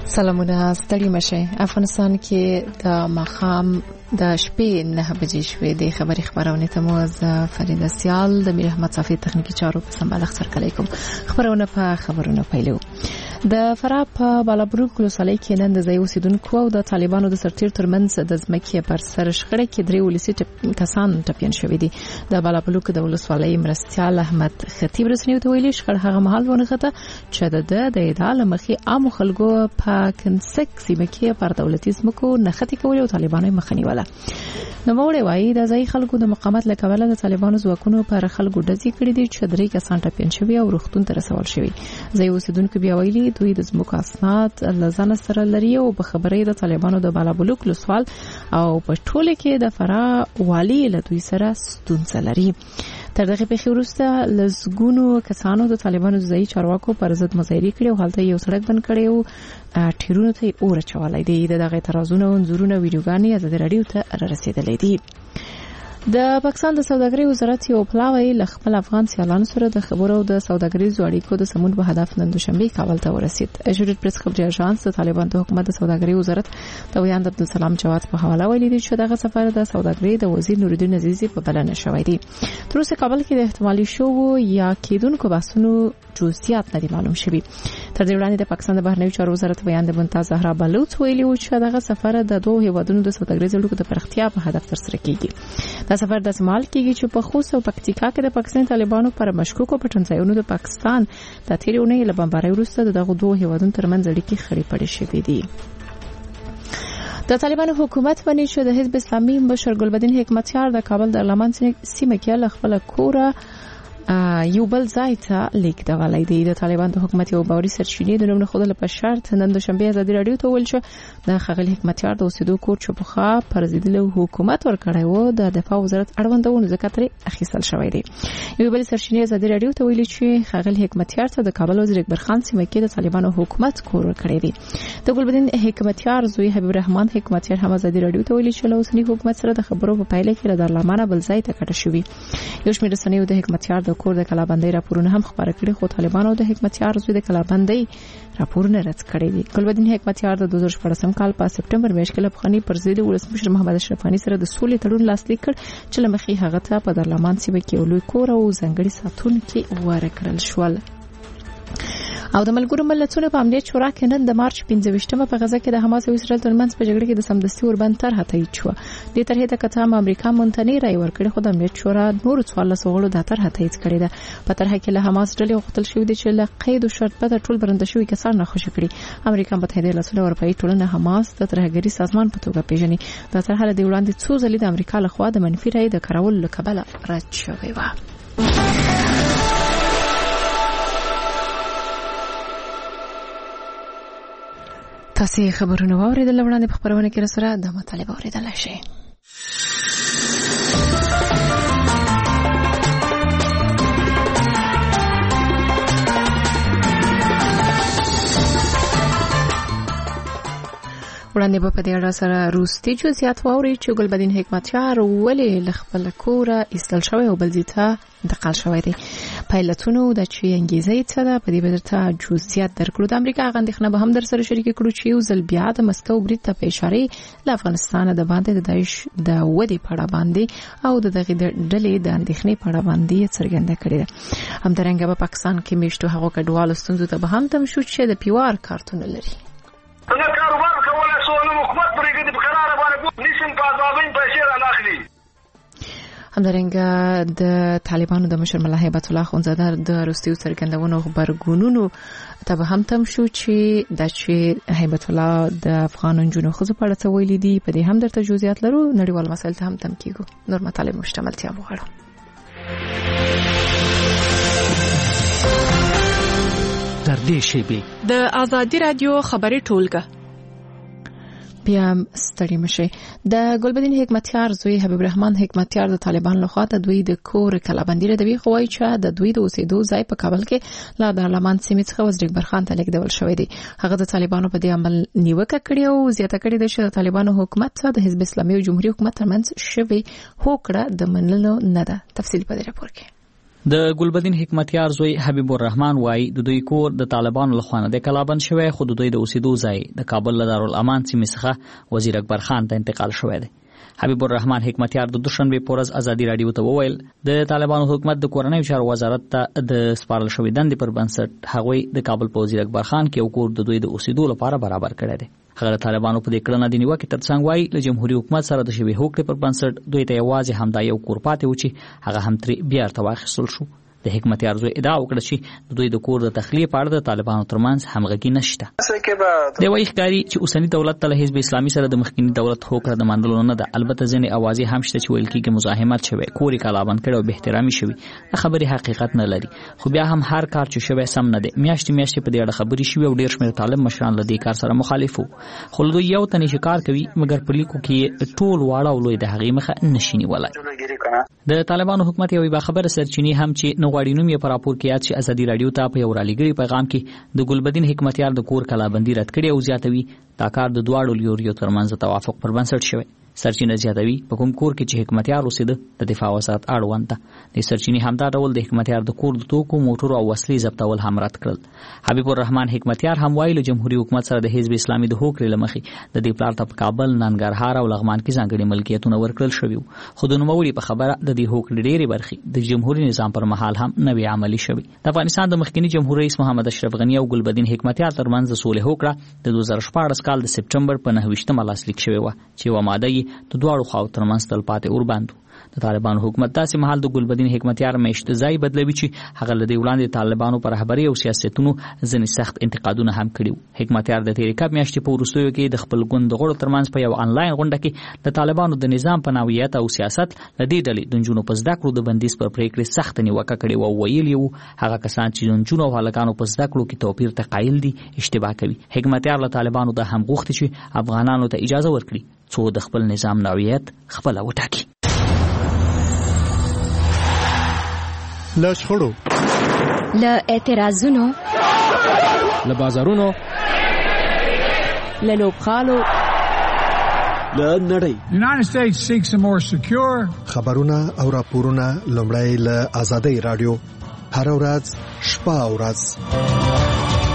سلامونه ستړي مشه. افغانستان کې د مخام د شپې 9 بجې شوې د خبرونه ته مو از فرید سیال د میر احمد صافی تخنیکی چارو په سمبال اخر علیکم. خبرونه پیلو. د فراه په بالابروک ولسوالۍ کې نن د ځای اوسیدونکو او د طالبانو د سرتیر ترمنځ د ځمکې پر سر شخړه کې درې ولسی کسان ټپيان شوي دي. د بالابروک د ولسوالۍ مرستيال احمد خطیب رسنیو ته ویلي شخړه هغه مهال ونغته چې د ادعا مخې عام خلکو په کنسک سیمه کې پر دولتي ځمکو نختی کول او طالبانو مخنیوله. نو موږ وایي د ځای خلکو د مقاومت لکوله د طالبانو ځواکونو پر خلکو ډزې کړې دي چې درې کسان ټپيان شوي او روغتون ته رسول شوي. ځای اوسیدونکو بیا ویلي دوی د ځمکو اسناد لزان سره لري او په خبرې د طالبانو د بالابلوک لسوال او په ټوله کې د فراه والی له دوی سره ستونزه لري. تر دغه پیښې وروسته لزګونو کسانو د طالبانو ځای چارواکو پر ضد مظاهره کړې او حالت یو سړک بند کړی او ټیرونو ته اور چولای دی. دغه اعتراضونه او انځورونه ویډیوګانې از رادیو ته رسیدلې دي. د پاکستان د سوداګرۍ وزارت یو پلاوی ل خپل افغان سیالانو سره د خبرو د سوداګریزو اړیکو د سمون په هدف نن دوشنبه کابل ته ورسید. ایجوډیټ پریس خبري اژانس د طالبان د حکومت د سوداګرۍ وزارت د ویاند عبدالسلام جواد په حواله ویلي دی چې دغه سفر د سوداګرۍ د وزیر نورالدین عزیزی په بلنه شوی دی. تر اوسه کابل کې د احتمالي شو یا کېدونکو بحثونو جزئیات نه معلوم شوي. تر دې وړاندې د پاکستان د بهرنیو چارو وزارت ویاند ممتاز زهرا بلوچ ویلي و چې دغه سفر د دوه هیوادونو د سوداګریزو اړیکو د پراختیا په هدف ترسره کیږي. دا سفر د استعمال کیږي چې په خوست او پکتیکا کې د پاکستان طالبانو پر مشکوکو پټنځایونو د پاکستان د تیرونې له بمبارۍ وروسته دغه دوه هیوادونو ترمنځ اړیکې خړې پړې شوې دي. د طالبانو حکومت باندې چې د حزب اسلامي مشر ګلبدین حکمتیار د کابل د لمن سیمه کې له خپل کوره یو بل ځای ته لیک دغلای دی. د طالبان د حکومت یو باوري سرچینې د نوم خودله په شرط نن دوشنبه ازادي رادیو ته ویل شو د خغل حکمتیار د اوسېدو کور چوپخه پر ضد حکومت ورکړی و د دفاع وزارت اړوندونه ذکر اخیستل شوی دی. یو بل سرچینې ازادي رادیو ته ویلي چې خغل حکمتیار ته د کابل وزیر اکبر خان سیمه کې د طالبانو حکومت کور ورکړی دی. د ګلبدین حکمتیار زوی حبیب الرحمن حکمتیار هم ازادي رادیو ته ویلي چې له اوسنی حکومت سره د خبرو په پایله کې د دارالمانه بل ځای ته کډه شوی. یو شمېر رسنیو د حکمتیار د کور د کلابندۍ راپورونه هم خبره کړي خو طالبانو د حکمتیار زوی د کلابندۍ راپورونه رد کړي دي. ګلبدین حکمتیار د 2014 کال په سپټمبر میاشت کې له افغاني پرزیدي ولسمشر محمد اشرف غنی سره د سولې تړون لاسلیک کړ چې لمخې هغه ته په دارالمان سیمه کې لوی کور او ځنګړي ساتونکي ورکړل شول. او د ملګرو ملتونو په امنیت شورا کې نن د مارچ 15مه په غزه کې د حماس او اسرائیل ترمنځ په جګړه کې د سمدستي اوربند طرحه تایید شو. د طرحې د کتاب امریکا مونتنی رای ورکړي خو د امنیت شورا نور 14 غړو د طرحه تایید کړې ده. په طرحه کې له حماس ډلې غوښتل شوې دي چې له قید او شرط په ټول برنده شوی کسان نه خوشی کړي. امریکا متحده ایالاتو او اروپאי ټولنه حماس د ترهګری سازمان په توګه پیژني. د طرحه د وړاندې څو ځلې د امریکا لخوا د منفي رای د کارول لکبله رد شوی و. تاسو خبرونه واوریدل وړاندې په خبرونه کې سره د مطالبه اوریدل شي. وړاندې په دې اړه سره روستي جزئیات واوري چې ګلبدین حکمتیار ولې ل خپل کوره ایستل شوی او بل ځای انتقال شوی دی. پایلټونو د چي انګیزې څه ده په دې بدرته جزئیات درکړو. د امریکا غندخنه به هم در سره شریک کړو چې یو ځل بیا د مسکو برید ته په اشاره ل افغانستان د باندې د داعش د ودی پړه باندې او د دغه ډلې د اندېښنې پړه باندې څرګنده کړې ده. همدارنګه په پاکستان کې میشتو هغه کډوالو ستونزو ته به هم تم شو چې د پیوار کارتونه لري. کاروبار کولای شو نو حکومت پرې د قرار باندې نشم په ځوابین پیسې را ناخلي. همدارنګه د طالبانو د مشر ملا هیبت الله خونزاده د روسیو څرګندونو خبرګونونو ته به هم تم شو چې د هیبت الله د افغان جنونو خو په اړه ویلي دي. په دې هم درته جزئیات لرو. نړیوال مسایل ته هم تم کیږو. نور مطالب مشتملتیا وغواړو. در دې شیبه د آزادی رادیو خبري ټولګه بیا ستړي مشه. د ګلبدین حکمتیار زوی حبیب الرحمن حکمتیار د طالبان لخوا د دوی د کور کلابندۍ د وی خوای چې د دوی د اوسېدو ځای په کابل کې لا د دارالمان سیمې څخه وزیر اکبر خان ته لیکدول شوی دی. هغه د طالبانو په دې عمل نیوکه کړې او زیاته کړې ده چې د طالبانو حکومت د حزب اسلامي او جمهوریت حکومت ترمنځ شوی هوکړه د منلو نه ده. تفصیل په دې راپور کې د ګلبدین حکمتیار زوی حبیب الرحمن وایي د دوی کور د طالبانو لخوا نه د کلابند شوی، خو د دوی د اوسېدو ځای د کابل له دارالامان سیمې څخه وزیر اکبر خان ته انتقال شوی دی. حبیب الرحمن حکمتیار د دوشنبه پورز ازادي رادیو ته وویل د طالبانو حکومت د کورنۍ چارو وزارت ته د سپارل شوې دندې پر بنسټ هغوی د کابل په وزیر اکبر خان کې یو کور د دوی د اوسېدو لپاره برابر کړی دی. هغه د طالبانو په دې کړنه د نیوکې ترڅنګ وایي له جمهوریت حکومت سره د شوې هوکړې پر بنسټ دوی ته یوازې همدا یو کور پاتې و چې هغه هم ترې بیا ورته واخیستل شو. د حکمتیار زوی ادعا وکړه چې د دوی د کور د تخلیې په اړه د طالبانو ترمنځ همغږي نشته. د وایي ښکاري چې اوسنی دولت ته له حزب اسلامي سره د مخکینی دولت هوکړه د منلو نه ده. البته ځینې اوازې هم شته چې ویل کېږي مزاحمت شوی، کور یې کلابند کړی او بې احترامي شوي. د خبرې حقیقت نه لري، خو بیا هم هر کار چې شوی سم نه دی. میاشتې په دې اړه خبرې شوي او ډېر شمېر طالب مشران له دې کار سره مخالف وو، خو له دوی یو تنې چې کار کوي مګر په لیکو کې ټول واړه او لوی د هغې مخه نشي نیولی. د طالبانو حکومت یوې باخبره سرچینې هم چې نه غواړي نوم یې په راپور کې یاد شي ازادي رادیو ته په یو رالیږلي پیغام کې د ګلبدین حکمتیار د کور کلابندي رد کړې او زیاتوي دا کار د دواړو لیوریو ترمنځ د توافق پر بنسټ شوی. سرچینه زیاتوي په کوم کور کې چې حکمتیار اوسېده د دفاع وزارت اړوند ده. د سرچینې همدا ډول د حکمتیار د کور د توکو، موټرو او وسلې ضبطول هم رد کړل. حبیب الرحمن حکمتیار هم وایي له جمهوریت حکومت سره د حزب اسلامي د هوکړې له مخې د دې پلار ته په کابل، ننګرهار او لغمان کې ځانګړي ملکیتونه ورکړل شوي وو، خو د نوموړي په خبره د دې هوکړې ډېرې برخې د جمهوریت نظام پر مهال هم نه وي عملي شوي. د افغانستان د مخکني جمهور رئیس محمد اشرف غني او ګلبدین حکمتیار ترمنځ د صلح هوکړه د 2014 کال د سپټمبر په 9 لاسلیک شوې وه چې یوه ماده یې د دواړو خواو ترمنځ تلپاتې اوربند. د طالبانو حکومت داسې مهال د ګلبدین حکمتیار میشت ځای بدلوي چې هغه له دې وړاندې طالبانو پر رهبرۍ او سیاستونو ځینې سخت انتقادونه هم کړي وو. حکمتیار د تېرې کال میاشتې په وروستیو کې د خپل ګوند د غړو ترمنځ په یو آنلاین غونډه کې د طالبانو د نظام په نوعیت او سیاست له دې ډلې د نجونو په زده کړو د بندیز پر پرېکړې سخته نیوکه کړې وه او ویلي وو هغه کسان چې د نجونو او هلکانو په زده کړو کې توپیر ته قایل دي اشتباه کوي. حکمتیار له طالبانو دا هم غوښتي چې افغانانو ته اجازه ورکړي څو د خپل نظام نوعیت خپله وټاکي. له شخړو، له اعتراضونو، له بازارونو، له لوبغالو، له نړۍ. United States seeks a more secure. خبرونه او راپورونه لومړی له آزادۍ رادیو هر ورځ شپه او ورځ.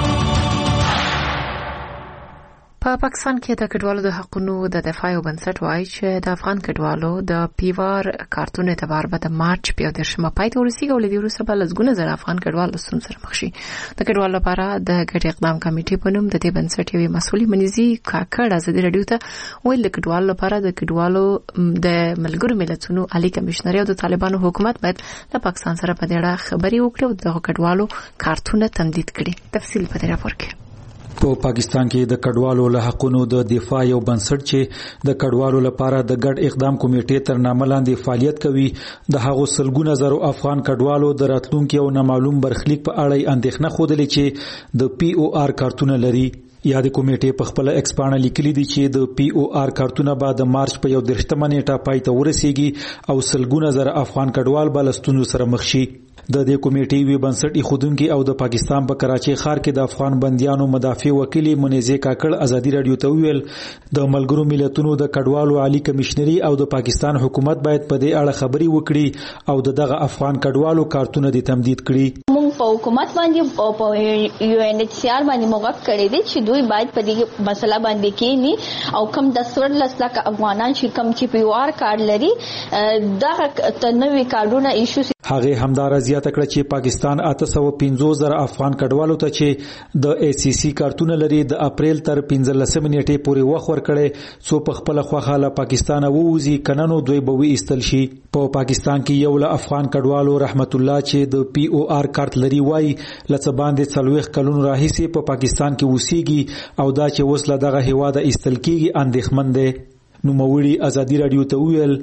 په پاکستان کې د کډوالو د حقوقو د دفاع او بنسټ وایي چې د افغان کډوالو د پیوار کارتون اعتبار به د مارچ په 13مه پای ته ورسیږي او لدی وروسته به لږونه زر افغان کډوال ستون سره مخ شي. د کډوالو لپاره د ګډ اقدام کمیټې په نوم د دې بنسټ یوې مسولې منځي کاکړ ازادي رادیو ته ویل د کډوالو لپاره د کډوالو د ملګرو ملتونو عالی کمشنر او د طالبانو حکومت باید د پاکستان سره په دې اړه خبري وکړي او د کډوالو کارتونه تمدید کړي. تفصیل په دې راپور کې. په پاکستان کې د کډوالو له حقوقو د دفاع یو بنسټ چې د کډوالو لپاره د ګډ اقدام کمیټې تر نامه لاندې فعالیت کوي د هغو سلګونه زرو افغان کډوالو د راتلونکو او نامعلوم برخلیک په اړه اندېښنه خوده چې د پی او آر کارتونه لري. یاد کمیټې په خپل ایکسپانه لیکلي دي چې د پی او آر کارتونه به د مارچ په 13مه نیټه پای ته ورسیږي او سلګونه زر افغان کډوال به لستونو سره مخ شي. د دې کمیټې وی بنسټ ایښودونکي او د پاکستان په کراچي ښار کې د افغان بنديانو مدافع وکیل منیزه کاکړ ازادي رادیو ته ویل د ملګرو ملتونو د کډوالو عالی کمشنري او د پاکستان حکومت باید په دې اړه خبري وکړي او دغه افغان کډوالو کارتونه د تمدید کړي. موږ په حکومت باندې او په یو ان ایچ سی آر باندې موږ کړی دي چې دوی باید په دې مسله باندې کېنی او کم د 14 لک افغانان چې کم چې پی او آر کارت لري دا تنوي کارتونه ایشو. هغه همدار زیاته کړه چې پاکستان 850,000 افغان کډوالو ته چې د ای سی سی کارتونه لري د اپریل تر 15 نیټې پورې وخت ورکړي څو په خپل خوخه له پاکستان ووزي کننو دوی به وي استل شي. په پاکستان کې یو له افغان کډوالو رحمت الله چې د پی او آر کارت لري وای لڅ باندې 40 کلونو راهیسي په پاکستان کې وسیږي او دا چې وسله دغه هیواده استل کیږي اندېښمن دي. نو موړي ازادي رادیو ته ویل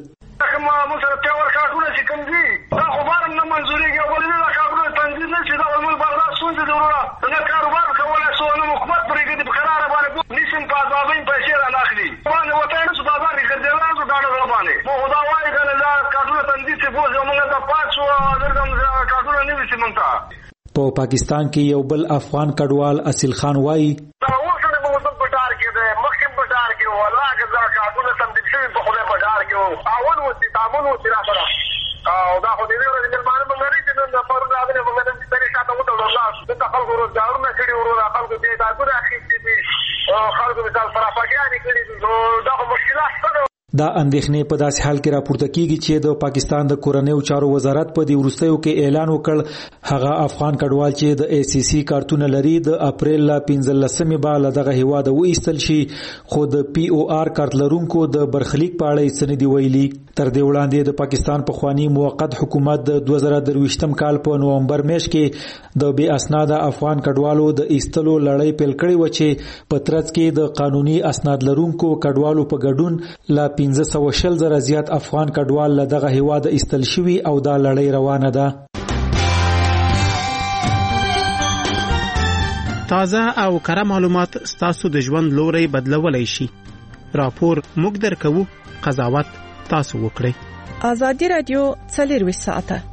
په پاکستان کې یو بل افغان کډوال اصل خان وایي او دا خو دې ورځې باندې مونږ چې نن خلکو مثال پراپاګانې کړي دي، نو دغه مشکلات څه دا اندېښنې په داسې حال کې راپورته کیږي چې د پاکستان د کورنیو چارو وزارت په دې وروستیو کې اعلان وکړ هغه افغان کډوال چې د ای سی سی کارتونه لري د اپریل ل 15مې به له دغه هیواد وایستل شي، خو د پی او آر کارت لرونکو د برخلیک په اړه څه نه دی ویلي. تر دې وړاندې د پاکستان پخوانی موقت حکومت د 2023م کال په نومبر میاشت کې د بې اسناد افغان کډوالو د ایستلو لړۍ پیل کړې و چې په ترڅ کې د قانوني اسناد لرونکو کډوالو په ګډون لا 15,000 زیات افغان کډوال له دغه هیواد ایستل شوي او دا لړۍ روانه ده. تازه او کره معلومات ستاسو د ژوند لوري بدلولای شي. راپور موږ درکوو، قضاوت تاسو وکړئ. ازادي رادیو 24 ساعته.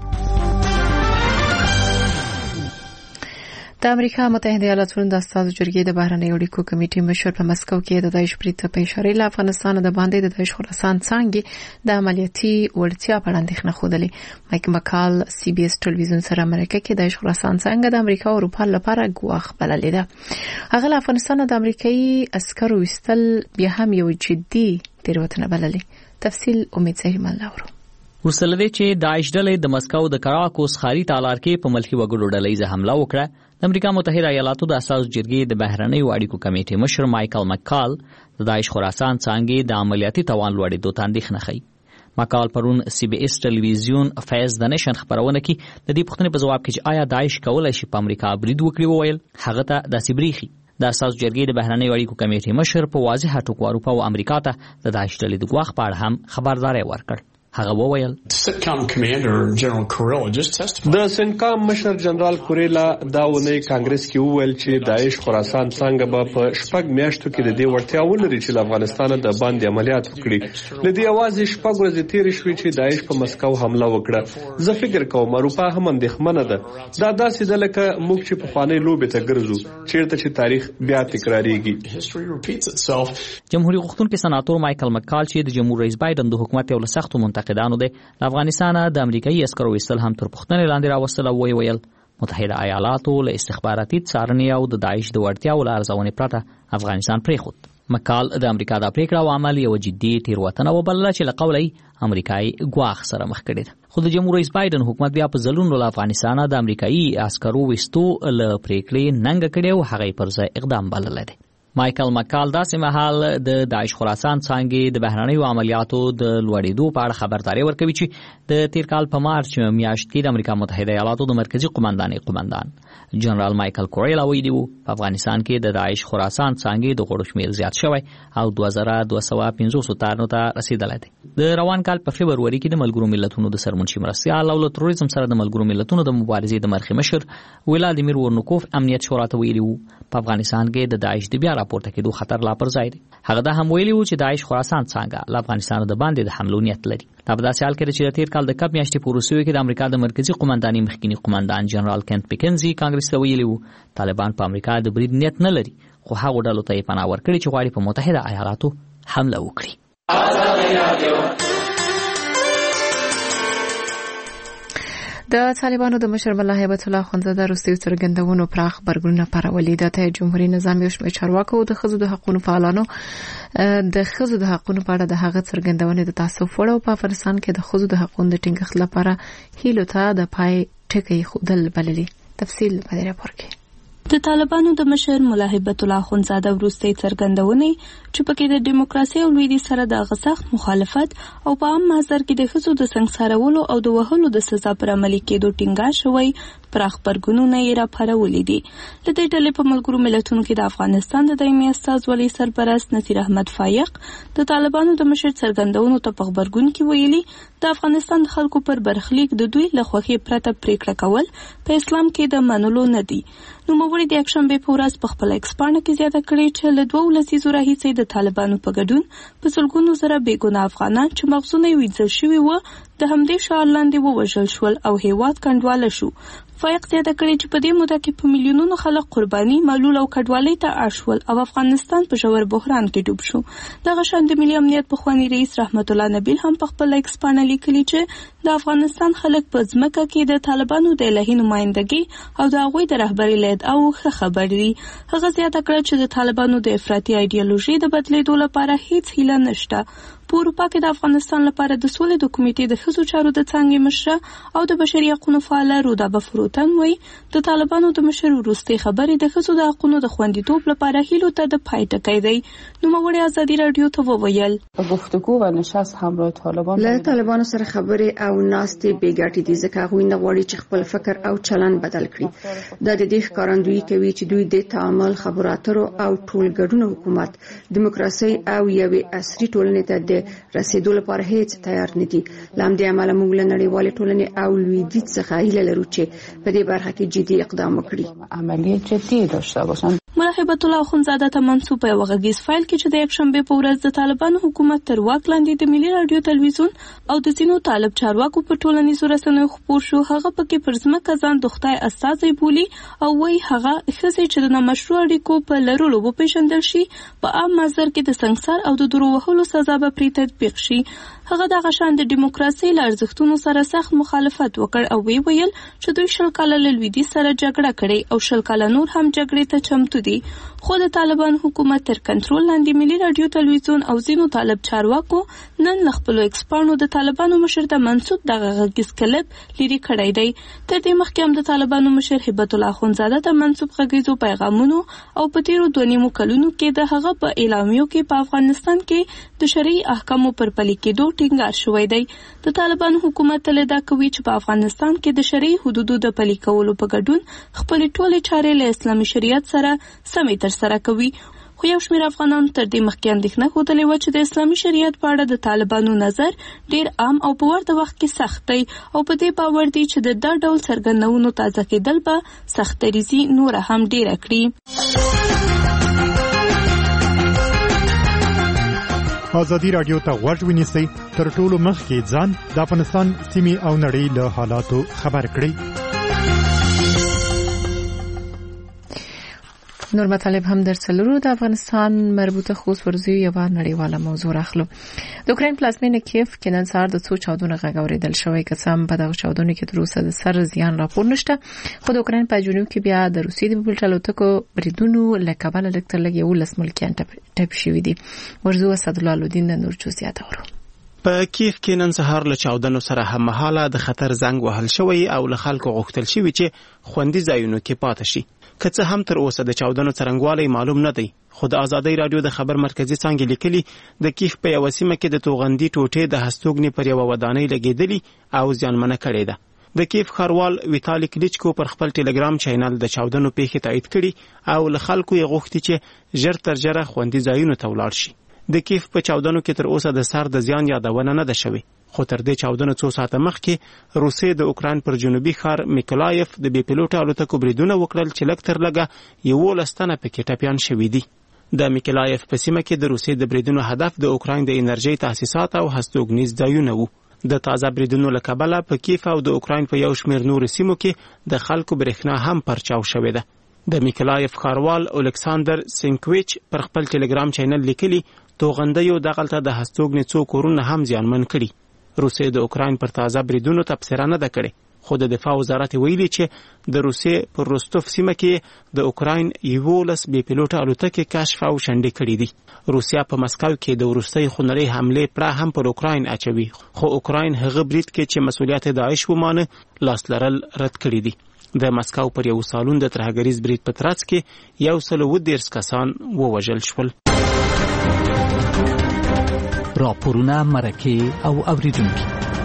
د امریکا متحده ایالاتونو د استازو جرګې د بهرنیو اړیکو کمیټې مشر په مسکو کې د داعش بریټ په اشاره له افغانستان د باندې د داعش خراسان څنګه د عملیاتي وړتیا په اړه اندېښنه خوده. مایک مکال سی بي اس ټلویزیون سره امریکا کې د داعش خراسان څنګه د امریکا او اروپا لپاره ګواښ بللې ده. هغه له افغانستان د امریکایي عسکرو وستل بیا هم یو جدي تیروتنه بللې. تفصیل امید زهیر ملاورو. ورسله چې داعش ډلې د مسکو د کراکوس خاري تالار کې په ملکی وګړو ډلې حمله وکړه. د امریکا متحده ایالاتو د استازو جرګې د بهرنیو اړیکو کمیټې مشر مایکل مکال د داعش خراسان څنګه د عملیاتي توان لوړېدو ته اندېښنه ښيي. مکال پرون سی بي اس ټلویزیون فیض د نشن خبرونه کې د دې پوښتنې په جواب کې چې آیا داعش کولای شي په امریکا برید وکړي وویل هغه ته داسې بریخي. د استازو جرګې د بهرنیو اړیکو کمیټې مشر په واضح ټکو اروپا او امریکا ته د داعش ډلې د ګواښ په اړه هم خبرداري ورکړ. هغه وویل د سنکام مشر جنرال کوریلا دا ونې کانګرس کې وویل چې داعش خراسان څنګه به په شپږ میاشتو کې د دې وړتیا ولري چې افغانستان د باندې عملیات وکړي. لدې اواز شپږ ورځې تیر شوې چې داعش په مسکو حمله وکړه. زه فکر کوم اروپا هم اندېښمنه ده. دا داسې ده لکه موږ چې په خوانې لوبې ته ګرځو چیرته چې تاریخ بیا تکراریږي. جمهوریت غوښتونکي سناتور مایکل مکال چې د جمهور رئیس بایدن د حکومت یو سختو منتقدانو دی د افغانستان د امریکایي عسکرو وستل هم تر پوښتنې لاندې راوستل او ویل متحده ایالاتو له استخباراتي څارنې او د داعش د وړتیاو له ارزونې پرته افغانستان پرېښود. مکال د امریکا د پریکړه او عمل یو جدي تیروتنه وبلله چې له قوله امریکایي ګواښ سره مخ کړي ده. خو د جمهور رئیس بایدن حکومت بیا په ځلونو له افغانستان د امریکایي عسکرو وستو له پریکړې ننګ کړي او هغه پر ځای اقدام بللی دی. مایکل مکال داسې مهال د داعش خراسان څنګه د بهرنیو عملیاتو د لوړېدو په اړه خبرداري ورکوي چې د تیر کال په مارچ میاشت کې د امریکا متحده ایالاتو د مرکزی قومندان جنرال مایکل کوریلا ویلي وو په افغانستان کې د داعش خراسان څنګه د غړو شمیر زیات شوی او 2250 تارونو ته رسیدلی دی. د روان کال په فبروري کې د ملګرو ملتونو د سرمنشي مرستیال او له تروریزم سره د ملګرو ملتونو د مبارزې د مرخي مشر ولادیمیر ورنوکوف امنیت شورا ته ویلي وو په افغانستان کې د داعش د بیا راپورته کېدو خطر لا پر ځای دی. هغه دا هم ویلي وو چې داعش خراسان څنګه له افغانستان د باندې د حملو نیت لري. دا په داسې حال کې چې د تیر کال د کب میاشتې په وروستیو کې د امریکا د مرکزی قومندانۍ مخکنی قومندان جنرال کینت پیکنزي کانګرس ته ویلي وو طالبان په امریکا د برید نیت نه لري، خو هغه ډلو ته یې پناه ورکړي چې غواړي په متحده ایالاتو حمله وکړي. د طالبانو د مشر ملا هیبت الله اخوندزاده وروستیو څرګندونو پراخ غبرګونونه خپرولي. د جمهوریت نظام یو شمېر چارواکو د ښځو د حقوقو فعالانو د ښځو د حقوقو په اړه د هغه څرګندونې د تعصب وړ او په افغانستان کې د ښځو د حقوقو د ټینګښت لپاره هیلو ته د پای ټکی ښودل بللي. تفصیل په دې راپور کې. د طالبانو د مشر ملا هیبت الله اخوندزاده وروستۍ څرګندونې چې پکې د دیموکراسي او لویدي سره د سخت مخالفت او په عام محضر کې د ښځو د سنګسارولو او د وهلو د سزا پر عملي کېدو ټینګار شوی پراخ غبرګونونه یې راپارولي دي. د دې ډلې په ملګرو ملتونو کې د افغانستان د دایمي استازولۍ سرپرست نصیر احمد فایق د طالبانو د مشر څرګندونو ته په غبرګون کې ویلي د افغانستان خلکو پر برخلیک د دوی له خوښۍ پرته پریکړه کول په اسلام کې د منلو نه دي. نوموړي د یکشنبې په ورځ په خپل ایکس پاڼه کې زیاته کړې چې له 2 لسیزو راهیسې د طالبانو په ګډون په سلګونو زره بېګناه افغانان چې مغزونه یې ویځل شوي وو د همدې شعار لاندې ووژل شول او هیواد کنډواله شو. فایق زیاته کړې چې په دې موده کې په میلیونونو خلک قرباني، معلول او کډوالۍ ته اړ شول او افغانستان په ژور بحران کې ډوب شو. دغه شان د ملي امنیت پخوانی رئیس رحمت الله نبیل هم په خپل ایکس پاڼه لیکلي چې د افغانستان خلک په ځمکه کې د طالبانو د الهي نمائندګي او د هغوی د رهبرۍ له ادعاو ښه خبر دي. هغه زیاته کړه چې د طالبانو د افراطي ایډیالوژي د بدلیدو لپاره هیڅ هیله نشته. په اروپا کې د افغانستان لپاره د سولې د کمیټې د ښځو چارو د څانګې مشره او د بشري حقوقو فعاله رودابه فروتن وایي د طالبانو د مشر وروستۍ خبرې د ښځو د حقوقو د خوندیتوب لپاره هیلو ته د پای ټکی دی. نوموړې ازادي راډیو ته وویل گفتگو و نشست همراه طالبان له طالبانو سره خبرې او ناستې بې ګټې دي، ځکه هغوی نه غواړي چې خپل فکر او چلند بدل کړي. دا د دې ښکارندویي کوي چې دوی د تعامل، خبرو اترو او ټولګډون حکومت، دیموکراسي او یوې عصري ټولنې ته د رسیدو لپاره هیڅ تیار نه دي. لامدې عمله موږ له نړیوالې ټولنې او لویدیځ څخه هیله لرو چې په دې برخه کې جدي اقدام وکړي. عملی جدي داشته باشند. ملاحبت الله اخونزاده ته منسوب یو غږیز فایل کې چې د یکشنبه په ورځ د طالبانو حکومت تر واک لاندې د ملي رادیو تلویزیون او د ځینو طالب چارواکو په ټولنیزو رسنیو خپور شو، هغه پکې پر ځمکه ځان د خدای استازی بولي او وایي هغه ښځې چې د نامشروع اړیکو په لرلو وپېژندل شي په عام محضر کې د سنګسار او د درو وهلو سزا به پرې تطبیق شي. هغه دغه شان د دیموکراسي له ارزښتونو سره سخت مخالفت وکړ او ویل چې دوی 20 کاله له لویدیځ سره جګړه کړې او 20 کاله نور هم جګړې ته چمتو دي. خو د طالبان حکومت تر کنټرول لاندې ملي رادیو تلویزیون او ځینو طالب چارواکو نن له خپلو ایکسپانو د طالبانو مشر ته منسوب دغه غږیز کلیپ لري کړی دی. تر دې مخکې هم د طالبانو مشر هبت الله اخونزاده ته منسوب غږیزو پیغامونو او په تیرو 2.5 کلونو کې د هغه په اعلامیو کې په افغانستان کې د شرعي احکامو پر پلي کېدو ټینګار شوی دی. د طالبانو حکومت تل دا کوي چې په افغانستان کې د شرعي حدودو د پلي کولو په ګډون خپلې ټولې چارې له اسلامي شریعت سره سمې ترسره کوي. خو یو شمېر افغانانو تر دې مخکې اندېښنه ښودلې وه چې د اسلامي شریعت په اړه د طالبانو نظر ډېر عام او په ورته وخت کې سخت دی او په دې باور دی چې د دا ډول څرګندونو تازه کېدل به سختریزي نوره هم ډېره کړي. ازادي راډیو ته غوږ ونیسئ، تر ټولو مخکې ځان د افغانستان سیمې او نړۍ له حالاتو خبر کړئ. نور مطالب هم در څلورو د افغانستان مربوطه خوست ورزي یو نړیواله موضوع راخلو. د اوکراین پلازمینه کیف کې نن سهار د 2 چاودنو غږ اوریدل شوی، قسم په دغه چاودنو کې تر اوسه د سر زیان راپور نشته. خو د اوکراین په جنوب کې بیا د روسیې د بلټالوتکو بریدونو لکبل لکتر لګي ولس ملکیان ټپ شوی دي. ورزو اسد الله الدین نور جزئیات اورو. په کیف کې نن سهار له چاودنو سره هم مهاله د خطر زنګ وهل شوی او له خلکو غوښتل شوی چې خوندي ځایونو کې پاتې شي. که څه هم تر اوسه د چاودنو څرنګوالی معلوم نه دی، خو د ازادۍ راډیو د خبر مرکزی څانګې لیکلي د کیف په یوه سیمه کې د توغندي ټوټې د هستوګنې پر یوه ودانۍ لګېدلي او زیانمنه کړې ده. د کیف ښاروال ویتالي کلیچکو پر خپل ټلګرام چینل د چاودنو پیښې تایید کړي او له خلکو یې غوښتي چې ژر تر ژره خوندي ځایونو ته ولاړ شي. د کیف په چاودنو کې تر اوسه د سر د زیان یادونه نه ده شوې، خو تر دې چاودنو 2 ساعته مخکې روسیې د اوکراین پر جنوبي ښار میکولایف د بې پیلوټه الوتکو بریدونه وکړل چې لږ تر لږه 11 تنه پکې ټپیان شوي دي. د میکولایف په سیمه کې د روسیې د بریدونو هدف د اوکراین د انرژي تاسیسات او هستوګنیز ځایونه وو. د تازه بریدونو له کبله په کیف او د اوکراین په یو شمېر نورو سیمو کې د خلکو برېښنا هم پرچاو شوې ده. د میکولایف ښاروال الکساندر سینکویچ پر خپل ټلګرام چینل لیکلي توغندیو دغلته د هستوګنې 2 کورونه هم زیانمن کړي. روسیې د اوکراین پر تازه بریدونو تبصره نه ده کړې، خو د دفاع وزارت ویلي چې د روسیې پر روستوف سیمه کې د اوکراین 11 بې پیلوټه الوتکې کشف او شنډې کړي دي. روسیا په مسکو کې د وروستۍ خونړۍ حملې پړه هم پر اوکراین اچوي، خو اوکراین هغه برید کې چې مسؤلیت داعش ومانه لاس لرل رد کړي دي. د مسکو پر یو سالون د ترهګریز برید په ترڅ کې 110 کسان ووژل شول. راپورونه مرکه او اوریدونکي.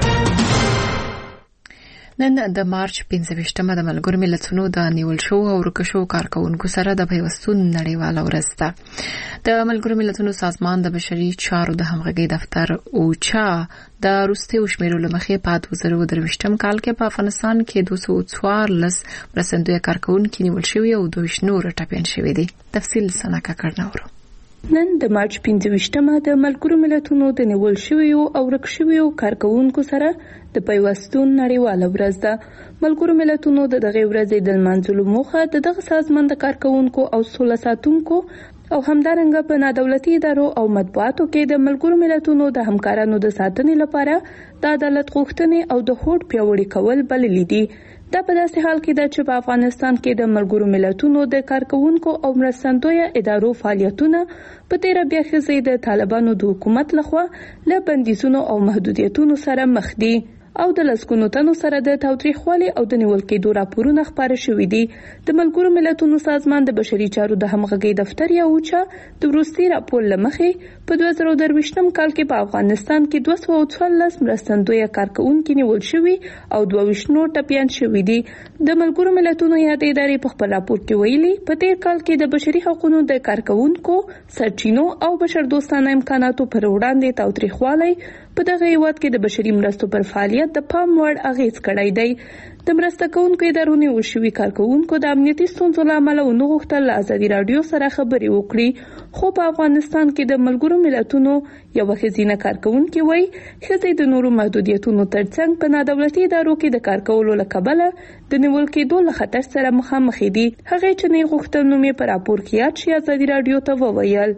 نن د مارچ 15مه د ملګرو ملتونو د نیول شو او ورکشو کارکونکو سره د پیوستون نړیواله ورځ ده. د ملګرو ملتونو سازمان د بشري چارو د همغږي دفتر اوچا د روسي شمیرو لمخې په 2023 کال کې په افغانستان کې 214 مرستندوی کارکونکو نیول شوی او 2 نور ټپيان شوی دي. تفصیل سنکه کړناورو. نن د مارچ 25مه د ملګرو ملتونو د نیول شویو او ورک شویو کارکونکو سره د پیوستون نړیواله ورځ ده. ملګرو ملتونو د دغه ورځې د لمانځلو موخه د دغه سازمان د کارکونکو او سوله ساتونکو او همدارنګه په نادولتي ادارو او مطبوعاتو کې د ملګرو ملتونو د همکارانو د ساتنې لپاره د عدالت غوښتنې او د هوډ پیاوړي کول بللي دي. دا په داسې حال کې ده چې په افغانستان کې د ملګرو ملتونو د کارکونکو او مرستندویه ادارو فعالیتونه په تیر بیا ښځې د طالبانو د حکومت لخوا له بندیزونو او محدودیتونو سره مخ دي او د لسګونو تنو سره د تاوتریخوالي او د نیول کېدو راپورونه خپاره شوي دي. د ملګرو ملتونو سازمان د بشري چارو د همغږۍ دفتر یا اوچا د وروستي راپور له مخې په 2023م کال کې په افغانستان کې 214 مرستندویه کارکونکي نیول شوي او 22 نور ټپیان شوي دي. د ملګرو ملتونو یاد ادارې په خپل راپور کې ویلي په تیر کال کې د بشري حقوقو د کارکونکو سرچینو او بشردوستانه امکاناتو پر وړاندې تاوتریخوالی په دغه هیواد کې د بشري مرستو پر فعالیت د پام وړ اغیز کړی دی. د مرسته کوونکو ادارو نیول شوي کارکونکو د امنیتي ستونزو له امله ونه غوښتل له ازادي راډیو سره خبرې وکړي، خو په افغانستان کې د ملګرو ملتونو یوه ښځینه کارکونکې وایي ښځې د نورو محدودیتونو ترڅنګ په نادولتي ادارو کې د کار کولو له کبله د نیول کېدو له خطر سره مخامخ دي. هغې چې نه غوښتل نوم یې په راپور کې یاد شي ازادي راډیو ته وویل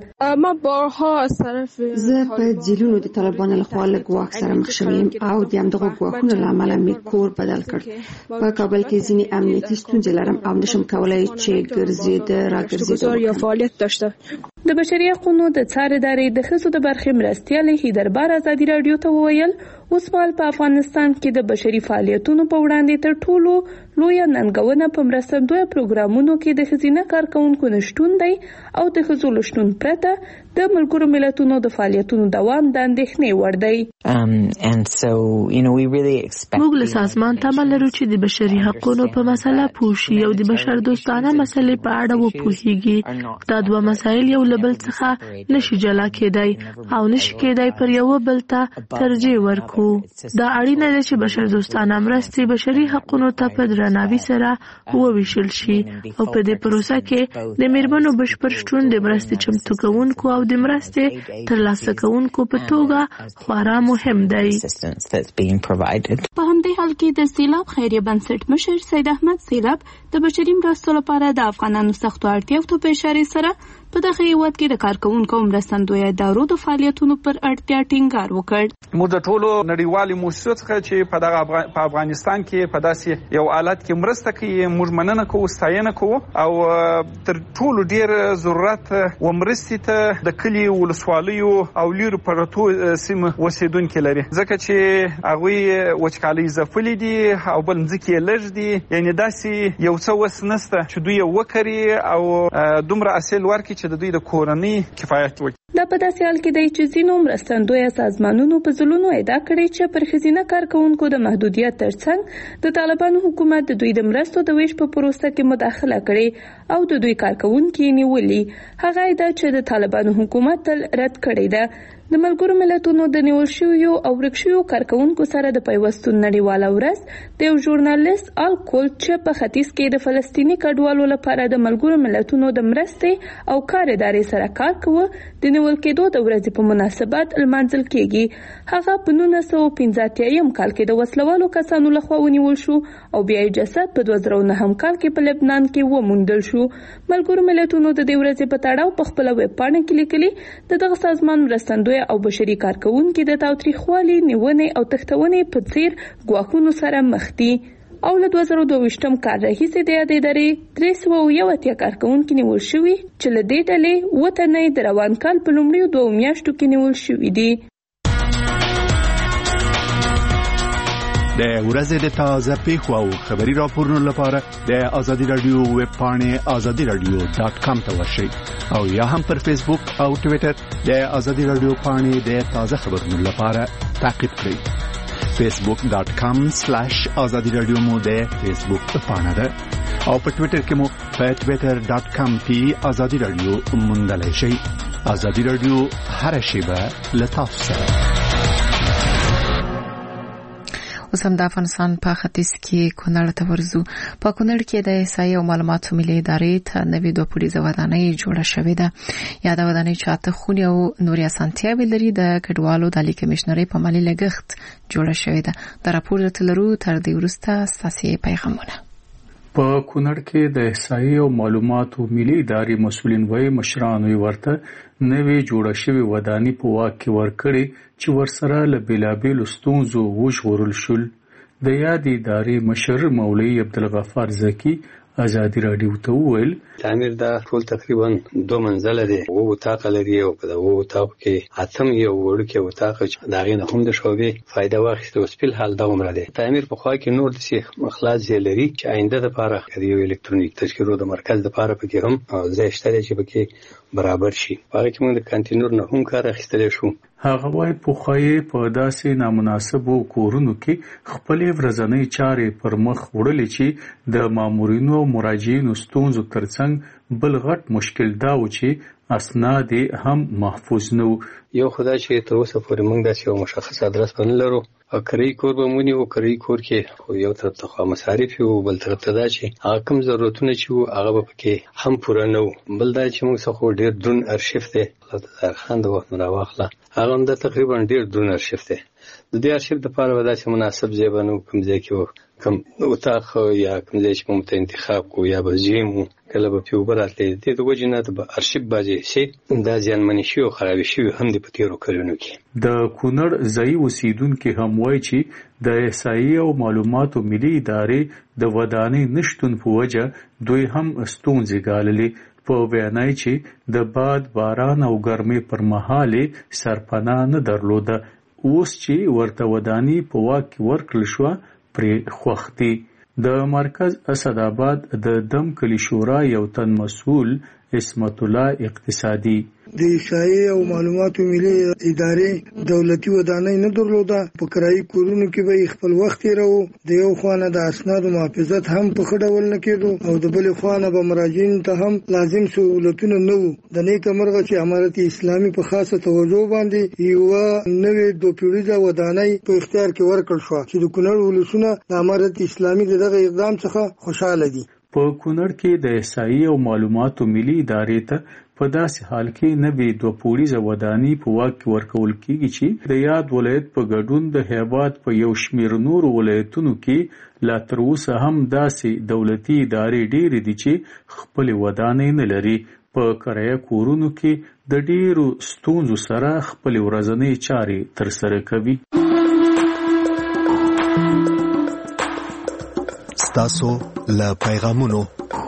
زه په جیلونو د طالبانو لخوا له ګواښ سره مخ شوم او د همدغو ګواښونو له امله مې کور بدل کړ. په کابل کې ځینې امنیتي ستونزې لرم او نشم کولای چې ګرځېده راګرځېدم. د بشري حقوقو د څار ادارې د ښځو د برخې مرستیال هیدربار ازادي راډیو ته وویل اوس مهال په افغانستان کې د بشري فعالیتونو په وړاندې تر ټولو لویه ننګونه په مرستندویه پروګرامونو کې د ښځینه کارکونکو نشتون دی او د ښځو له شتون پرته د ملګرو ملتونو د فعالیتونو دوام د اندېښنې وړ دی. موږ له سازمان تمه لرو چې د بشري حقوقو په مسله پوه شي او د بشردوستانه مسلې په اړه وپوهیږي. دا دوه مسایل یو له بل څخه نشي جلا کېدای او نشي کېدای پر یو بل ته ترجیح ورکړو. دا اړینه ده چې بشردوستانه مرستې بشري حقوقو ته په درناوي سره وویشل شي او په دې پروسه کې د میرمنو بشپړ شتون د مرستې چمتو کوونکو او د مرستې ترلاسه کوونکو په توګه خورا مهم دی. په همدې حال کې د سیلاب خیریه بنسټ مشر سید احمد سیلاب د بشري مرستو لپاره د افغانانو سختو اړتیاو ته په اشاره سره په دغه هیواد کې د کارکونکو مرستندویه ادارو د فعالیتونو پر اړتیا ټینګار وکړ. موږ د ټولو نړیوالو مؤسسو څخه چې په افغانستان کې په داسې یو حالت کې مرسته کوي موږ مننه کوو، ستاینه کوو او تر ټولو ډیر ضرورت و مرستې ته د کلی ولسوالیو او لیرو پرتو سیمه اوسیدونکو لري، ځکه چې هغوی وچکالۍ ځپلي دي او بل ځکه لږ دي، یعنی داسې یو څه وس نشته چې دوی وکړي او دومره حاصل ورکړي چې د دوی د کورنۍ کفایت وکړي. دا په داسې حال کې دی چې ځینو مرستندویه سازمانونو په ځلونو ادعا کړې چې پر ښځینه کارکونکو د محدودیت ترڅنګ د طالبانو حکومت د دوی د مرستو د ویش په پروسه کې مداخله کړې او د دوی کارکونکي نیولي. هغه ادعا چې د طالبانو حکومت تل رد کړې ده. د ملګرو ملتونو د نیول شویو او ورک شویو کارکونکو سره د پیوستون نړیواله ورځ د یو ژورنالیست آل کول چې په ختیځ کې د فلسطیني کډوالو لپاره د ملګرو ملتونو د مرستې او کار ادارې سره کار کوي د نیول کېدو د ورځې په مناسبت لمانځل کېږي. هغه په 1985 کال کې د وسلوالو کسانو لخوا ونیول شو او بیا یې جسد په 2009 کال کې په لبنان کې وموندل شو. ملګرو ملتونو د دې ورځې په تړاو په خپل ویب پاڼه کې لیکلي د دغه سازمان مرستندوی او بشري کارکونکو د تاوتریخوالي، نیونې او تښتونې په څیر ګواښونو سره مخ دي او له 2022 کال راهیسې د یادې ادارې 380 کارکونکي نیول شوي چې له دې ډلې 7 تنه د روان کال په لومړیو 2 میاشتو کې نیول شوي دي. د ورځې د تازه پیښو او خبري راپورونو لپاره د ازادي رادیو ویب پاڼې azadiradio.com ته ورشئ او یا هم پر فیسبوک او ټوئیټر د ازادي رادیو پاڼې د تازه خبرونو لپاره تعقیب کړئ. facebook.com/azadiradio مو د فیسبوک پاڼه ده او په ټوئیټر کې مو په twitter.com/azadiradio موندلای شئ. ازادي رادیو هر شیبه له تاسو سره. اوس هم د افغانستان په ختیځ کې کونړ ته ورځو. په کونړ کې د احصایې او معلوماتو ملي ادارې ته نوې 2 پوړیزه ودانۍ جوړه شوې ده. یا د ودانۍ چاته خونې او نورې اسانتیاوې لري. د کډوالو د عالی کمشنرۍ په مالي لګښت جوړه شوې ده. د راپور تلرو تر دې وروسته ستاسو پیغامونه. په کونړ کې د احصایې او معلوماتو ملي ادارې مسؤلین وایي مشرانو ورته نوې جوړه شوې ودانۍ په واک کې ورکړي چې ورسره له بېلابېلو ستونزو وژغورل شول. د یادې ادارې مشر مولوي عبدالغفار زکي ازادي رادیو ته وویل تعمیر دا ټول تقریبا 2 منزله دي او اتاق لري او په دغه اتاق کې اتم یو وړوکی اتاق چې داغه نه هم د شوبې فائدہ واخیسته او سپیل حال دا عمره دي. تعمیر په خوا کې نور د سیخ مخلاص لري چې آینده لپاره د یو الکترونیک تذکرو د مرکز لپاره پکې هم ځای شته چې پکې برابر شي. هغه کې موږ د کانتینر نه هم کار اخیستل شو. هغه وايي پوخایې په داسې نامناسبو کورونو کې خپلې ورځنۍ چارې پر مخ وړلې چې د مامورینو او مراجعینو ستونزو ترڅنګ بل غټ مشکل دا و چې اسناد هم محفوظ نه وو. یو خدای چې تر اوسه پورې موږ داسې یو مشخص ادرس باندې لرو. کری کور به مونږ یو کری کور کې یو طرف ته مصارف یو بل طرف ته دا چې هغه کوم ضرورتونه چې هغه به پکې هم پوره نه وو. بل دا چې موږ څخه ډیر درون ارشیف دی الله خان د وخت نه واخله هغه هم د تقریبا ډیر درون ارشیف دی. د دې ارشیف لپاره به داسې مناسب ځای باندې کوم ځای کې کوم اتاق یا کوم ځای چې موږ ته انتخاب کو یا به زیمو کله به پیو براتلې د وجه نه د ارشیف بازي شي دا ځانمنې شي او خراب شي هم د پتیرو کلونو کې. د کونړ ځای اوسیدونکو هم وایي چې د احصایې او معلوماتو ملي ادارې د ودانۍ نشټون په وجه دوی هم ستونزې ګاللې. په وینای چې د باد باران او ګرمۍ پر مهال سرپناه نه درلوده. اوس چې ورته ودانۍ په واک ورکړل شو پرې خوختي. د مرکز اسداباد د دم کلی شورا یو تن مسؤل اسمت الله اقتصادي د احصایې او معلوماتو ملي ادارې دولتي ودانۍ نه درلوده. په کرایي کورونو کې به خپل وخت تیرو. د یو خوانه د اسنادو محافظت هم په خډول نه کېدو او د بل خوانه به مراجعین ته هم لازم سہولتونه نه وو. د نیک مرغه چې امارت اسلامي په خاصه توجه باندې یو نوې 2 پوړیزه ودانۍ په اختیار کې ورکړل شو چې د کونړ ولسونه د امارت اسلامي دغه اقدام څخه خوشاله دي. په کونړ کې د احصایې او معلوماتو ملي ادارې ته په داسې حال کې نوې 2 پوړیزه ودانۍ په واک کې ورکول کېږي چې د یاد ولایت په ګډون د هیواد په یو شمېر نور ولایتونو کې لا تر اوسه هم داسې دولتي ادارې ډېرې دي چې خپل ودانۍ نه لري. په کرایه کورونو کې د ډېرو ستونزو سره خپل ورځنۍ چارې ترسره کوي. تاسو له پیغامونو.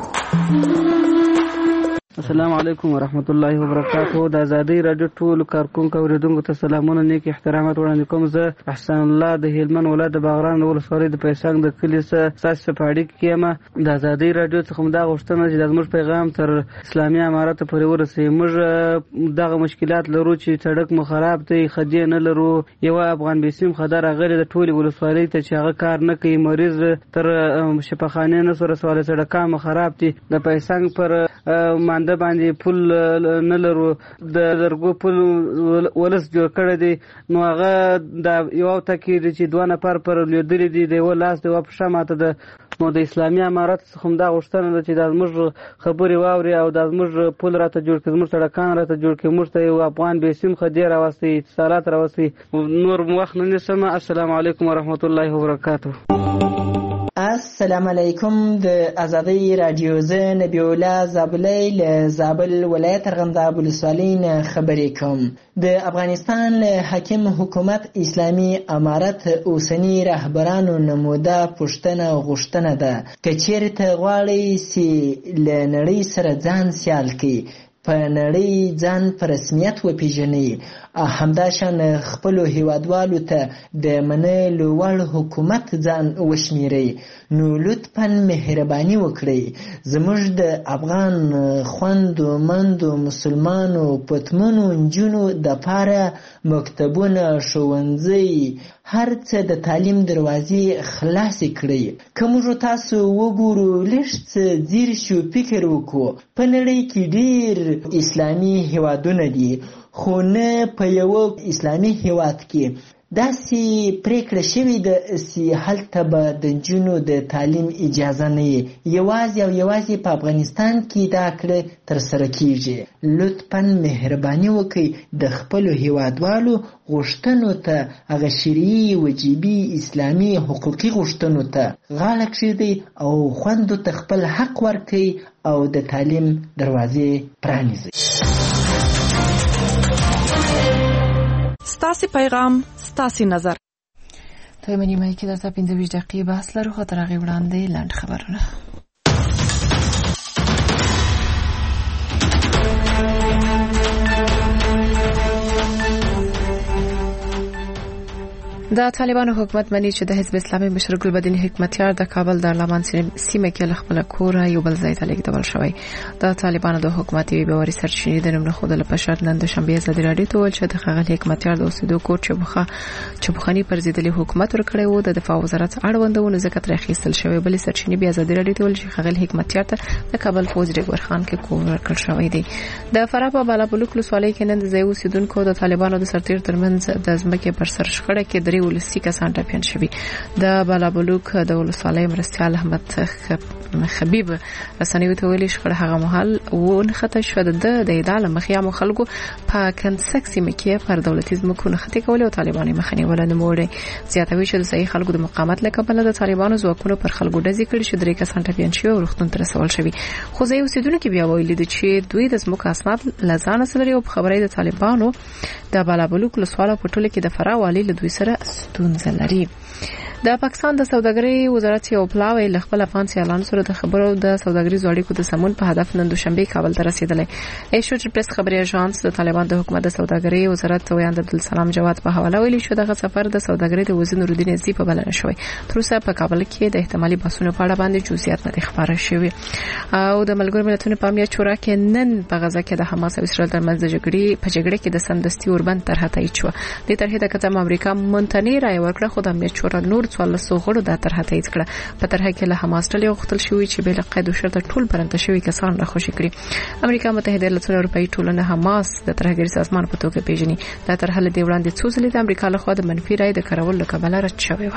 السلام علیکم ورحمت الله وبرکاته. د ازادي رادیو ټول کارکونکو اوریدونکو ته سلامونه نیک احترامات وړاندې کوم. زه احسان الله د هلمند ولایت د باغران ولسوالۍ د پیسنګ د کلی ساسه پاړی کې ما د ازادي رادیو څخه دا غوښتنه چې د موږ پیغام تر اسلامي امارات پورې ورسي. موږ دغه مشکلات لرو چې سړک مو خراب دی، خدي نه لرو. یو افغان بیسیم خدای راغلی د ټولي ولسوالۍ ته چې هغه کار نه کوي. مریض تر شفاخانه نه سره سوال سړکان مو خراب دي. د پیسنګ پر مانده باندې پل نه لرو. د درګو پل ولس جوړ کړی دی نو هغه د یو تکي چې 2 نفر پر لیدلې دي د یو لاس د واپس ماته د نو د اسلامي امارات څخه دا غوښتنه ده چې د موږ خبري واوري او د موږ پل راته جوړ کړي، موږ سړکان راته جوړ کړي، موږ ته یو افغان بیسیم خدای راوستي، اتصالات راوستي. نور وخت نه نشم. السلام علیکم ورحمت الله وبرکاته. السلام علیکم. د ازادي رادیو زه نبی الله زابلی له زابل ولایت ارغنداب ولسوالۍ نه خبرې کوم. د افغانستان حاکم حکومت اسلامي امارت اوسنی رهبرانو نموده پښتنه غوښتنه ده که چیرته غواړي چې له نړۍ سره ځان سیال کړي، په نړۍ ځان په رسمیت وپیژني، همداشان خپل هیوادوالو ته د منلو وړ حکومت ځان وشمیري. نو لطفاً مهرباني وکړئ زموږ د افغان خوندو مندو مسلمانو پتمنو نجونو د پاره مکتبونه، ښوونځي، هر څه د تعلیم دروازې خلاصې کړئ. که موږ تاسو وګورو لږ څه ځیر شو فکر وکړو، په نړۍ کې ډېر اسلامي هیوادونه دي خو نه په یو اسلامي هیواد کې داسې پریکړه شوې ده چې هلته به د نجونو د تعلیم اجازه نه وي. یوازې او یوازې په افغانستان کې دا کړه ترسره کیږي. لطفاً مهرباني وکړئ د خپلو هیوادوالو غوښتنو ته، هغه شرعي وجیبي اسلامي حقوقي غوښتنو ته غاړه کښېږدئ او خویندو ته خپل حق ورکړئ او د تعلیم دروازې پرانیزئ. ستاسې پیغام، ستاسې نظر. ته یې نیمایي کې درته 25 دقیقې بحث لرو، خو تر هغې وړاندې لنډ خبرونه. د طالبانو حکومت مني چې د حزب اسلامي مشر ګلبدین حکمتیار د کابل دارالمان سیمه کې له خپل کوره یو بل ځای ته لیږدول شوی. د طالبانو د حکومت یوې باوري سرچینې د نوم نه ښودله په شرط نن دوشنبه ازادي راډیو ته وویل چې د ښاغلي حکمتیار د اوسېدو کور چې پخواني پرضدلي حکومت ورکړی و د دفاع وزارت اړوند و، نو ځکه ترې اخیستل شوی. بلې سرچینې بیا ازادي راډیو ته وویل چې ښاغلي حکمتیار ته د کابل فوج ډګر خان کې کور ورکړل شوی دی. د فراه په بالابلوک ولسوالۍ کې نن د ځای اوسېدونکو د طالبانو د سرتیر ترمنځ د ځمکې پر سر شخړه کې درې ولسي کسان ټپیان شوي. د بالابلوک د ولسوالۍ مرستیال احمد خبیب رسنیو ته ویلي شخړه هغه مهال ونښته شوه د ادعا له مخې عامو خلکو په کنسک سیمه کې پر دولتي ځمکو نښتې کولې او طالبان یې مخه نیوله. نوموړی زیاتوي چې د ځایي خلکو د مقاومت له کبله د طالبانو ځواکونو پر خلکو ډزې کړې چې 3 کسان ټپیان شوي او روغتون ته رسول شوي. خو ځایي اوسېدونکي بیا ویلي دي چې دوی د ځمکو اسناد له ځانه سره لري او په خبره د طالبانو د بالابلوک ولسوالۍ په ټوله کې د فراه والي له دوی سره ستونزه لري. د پاکستان د سوداګرۍ وزارت یو پلاوی له خپل افغان سیالانو سره د خبرو د سوداګریزو اړیکو د سمون په هدف نن دوشنبه کابل ته رسیدلی. ایشوټ پریس خبري اژانس د طالبان د حکومت د سوداګرۍ وزارت ویاند عبدالسلام جواد په حواله ویلي شو دغه سفر د سوداګرۍ د وزیر نورالدین عزیزي په بلنه شوی. تر اوسه په کابل کې د احتمالي بحثونو په اړه باندې جزئیات نه خبره شوی. او د ملګرو ملتونو په امنیت شورا کې نن په غزا کې د حماس او اسرائیل ترمنځ د جګړې کې د سمدستي اوربند طرح تایید شو. د طرحې د کتم امریکا مونتنی رائے ورکړه، خو د امنیت شورا نور 14 غړو دا طرح تایید کړه. په طرحه کې له حماس ډلې غوښتل شوی چې بل قید شرط ټول برنده شوی کسان راخوشي کړي. امریکا متحده ایالاتونه اروپאי ټولنه حماس د ترهګری سازمان په توګه پیژني. دا طرحه له وړاندې څو ځلې د امریکا لخوا د منفي رائے د کارولو کبله رد شوې و.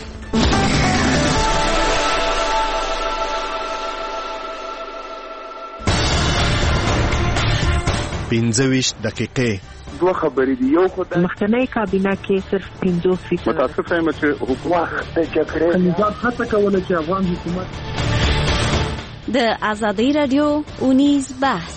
25 دقیقې. دوه خبرې دي. یو خدای مخکنی کابینه کې صرف 50% متاسف یم چې حکومت د جګړې نظام هڅه کوله چې افغان حکومت د آزادۍ رادیو اونیز بحث.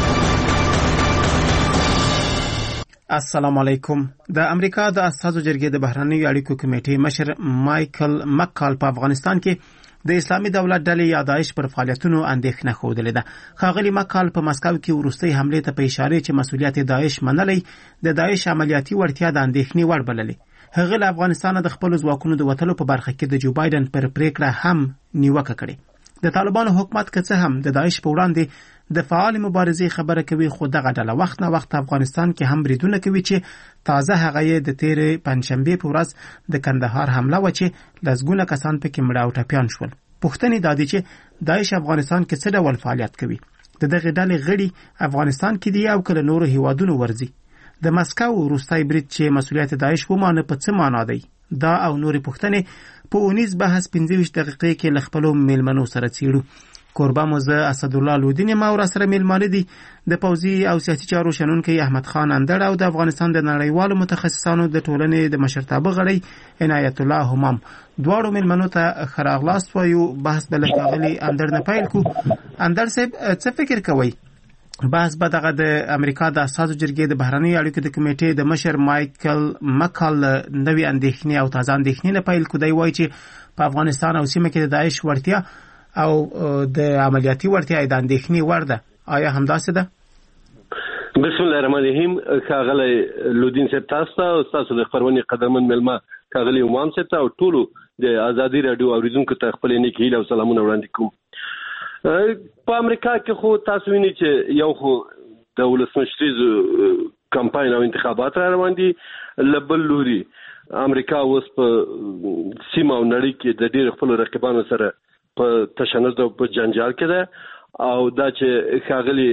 السلام علیکم. د امریکا د اساسو جرګې د بهرنیو اړیکو کمیټې مشر مایکل مکال په افغانستان کې د اسلامي دولت ډلې یا داعش پر فعالیتونو اندېښنه ښودلې ده. ښاغلي مکال په مسکو کې وروستۍ حملې ته په اشاره چې مسؤلیت داعش منلې د داعش عملیاتي وړتیا د اندېښنې وړ بللې. هغه له افغانستان د خپل ځواکونو د وټلو په برخه کې د جو بایدن پر پریکړه هم نیوکه کړې. د طالبانو حکومت که څه هم د داعش په وړاندې د فعال مبارزې خبره کوي، خو دغه ډله وخت نه وخت افغانستان کې هم بریدونه کوي چې تازه هغه د تیرې پنځشنبه په ورځ د کندهار حمله و چې لږونه کسان پکې مړه او ټپیان شول. پوښتنې دا دي چې داعش افغانستان کې څه ډول فعالیت کوي؟ د دغه ډلې غړي افغانستان کې دي او کله نورو هیوادونو ورځي؟ د مسکو وروستی برید چې مسؤلیت داعش ومانه په څه معنا دی؟ دا او نورې پوښتنې په اونیز بحث 25 دقیقې کې له خپلو میلمنو سره څیړو. کوربه مو زه اسدالله لودین ما ور سره میلمانه دي د پوځي او سیاسي چارو شنونکي احمد خان اندړ او د افغانستان د نړیوالو متخصصانو د ټولنې د مشرتابه غړي عنایت الله همام. دواړو میلمنو ته خراغلاست وایو. بحث بل ښاغلي اندړ نه پیل کو. اندړ صاحب څه فکر کوي؟ بحث به دغه د امریکا د اساسو جرګې د بهرنیو اړیکو د کمیټې د مشر مایکل مکال نوې اندېښنې او تازه اندېښنې نه پیل کو. دی وایي چې په افغانستان او سیمه کې د داعش وړتیا او د عملیاتي وړتیا د اندېښنې وړ ده. آیا همداسې ده؟ بسم الله الرحمن الرحیم. ښاغلی لودین صاحب تاسو ته او تاسو د خپرونې قدرمن مېلمه ښاغلی همام صاحب ته او ټولو د ازادي رادیو اوریدونکو ته خپل نیک هیله او سلامونه وړاندې کوم. په امریکا کې خو تاسو وینئ چې یو خو د ولسمشریز کمپاین او انتخابات را روان دي، له بل لوري امریکا اوس په سیمه او نړۍ کې د ډېر خپل رقیبانو سره په تشنج او په جنجال کې ده او دا چې ښاغلي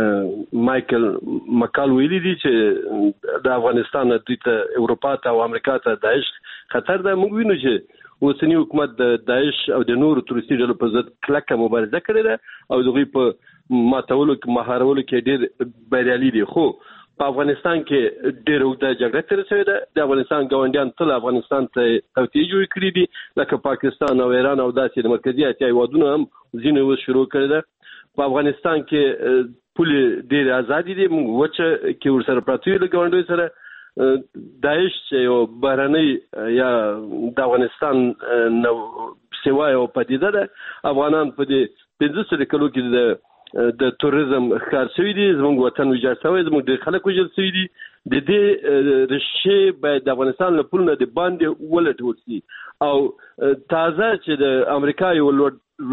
مایکل مکال ویلي دي چې د افغانستان د اروپا ته او امریکا ته داعش خطر ده. موږ وینو چې اوسنی حکومت د داعش او د نورو تروریستي ډلو په ضد کلکه مبارزه کړې ده او دغوی په ماتولو کې مهارولو کې ډېر بریالي دي. خو په افغانستان کې ډېر اوږده جګړه تېره شوې ده. د افغانستان ګاونډیان تل افغانستان ته توطیې جوړې کړي دي لکه پاکستان او ایران او داسې د مرکزي اسیا هېوادونه هم ځینې اوس شروع کړې ده. په افغانستان کې پولې ډېرې ازادي دي. موږ وچه کې ورسره پراته یو له ګاونډیو سره. داعش چې یو بهرنۍ یا د افغانستان نه سوا یو پدیده ده. افغانان په دې 15 کلو کې د توریزم ښکار شوي دي. زموږ وطن ویجاړ شوی، زموږ ډېر خلک وژل شوي دي. د دې ریښې باید د افغانستان له پولو نه د باندې ولټول شي. او تازه چې د امریکا یو لوړ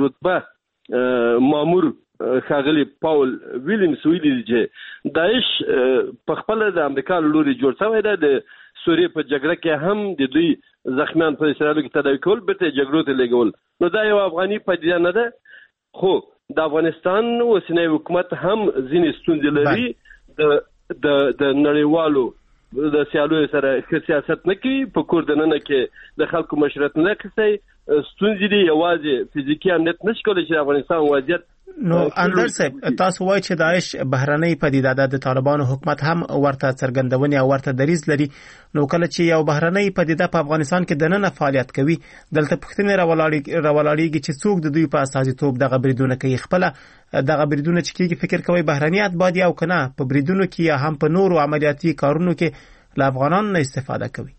رتبه مامور ښاغلي پاول ویلیمز ویلي دي چې داعش په خپله د امریکا له لوري جوړ شوی ده. د سوریې په جګړه کې هم د دوی زخمیان په اسرائیلو کې تداوي کول، بیرته جګړو ته لېږول. نو دا یو افغاني پدیده نه ده. خو د افغانستان اوسنی حکومت هم ځینې ستونزې لري. د نړیوالو د سیالیو سره ښه سیاست نه کوي. په کور دننه کې د خلکو مشورت نه اخیستی. ستونزې دي یوازې فزیکي امنیت نشي کولی چې د افغانستان وضعیت. نو اندر صاحب تاسو وایئ چې داعش بهرنۍ پدیده ده، د طالبانو حکومت هم ورته څرګندونې او ورته دریځ لري. نو کله چې یو بهرنۍ پدیده په افغانستان کې دننه فعالیت کوي، دلته پوښتنې راولاړېږي چې څوک د دوی په استازیتوب دغه بریدونه کوي. خپله دغه بریدونه چې کېږي فکر کوئ بهرني اتباع دي او که نه په بریدونو کې یا هم په نورو عملیاتي کارونو کې له افغانانو نه استفاده کوي؟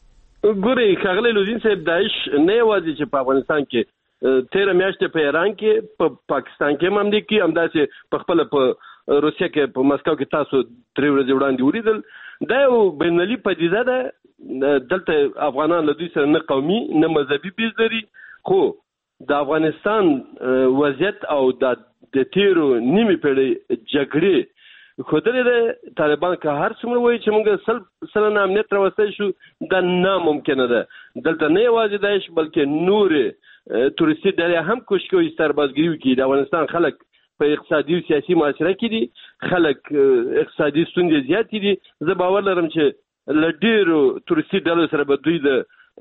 ګورئ ښاغلی لودین صاحب، داعش نه یوازې چې په افغانستان کې 13 میاشتې په ایران کې، په پاکستان کې هم همدې کې، همداسې په خپله په روسیه کې په مسکو کې تاسو 3 ورځې وړاندې ولیدل. دا یو بینالمللي پدیده ده. دلته افغانان له دوی سره نه قومي نه مذهبي بیز لري. خو د افغانستان وضعیت او د تیرو نیمې پیړۍ جګړې ښودلې ده. طالبان که هر څومره وایي چې موږ 100% امنیت راوستی شو، دا ناممکنه ده. دلته نه یوازې داعش بلکې نورې تورستي ډلې هم کوشش کوي سربازګري وکړي. د افغانستان خلک په اقتصادي او سیاسي معاشره کې دي. خلک اقتصادي ستونزې زیاتې دي. زه باور لرم چې له ډېرو تورستي ډلو سره به دوی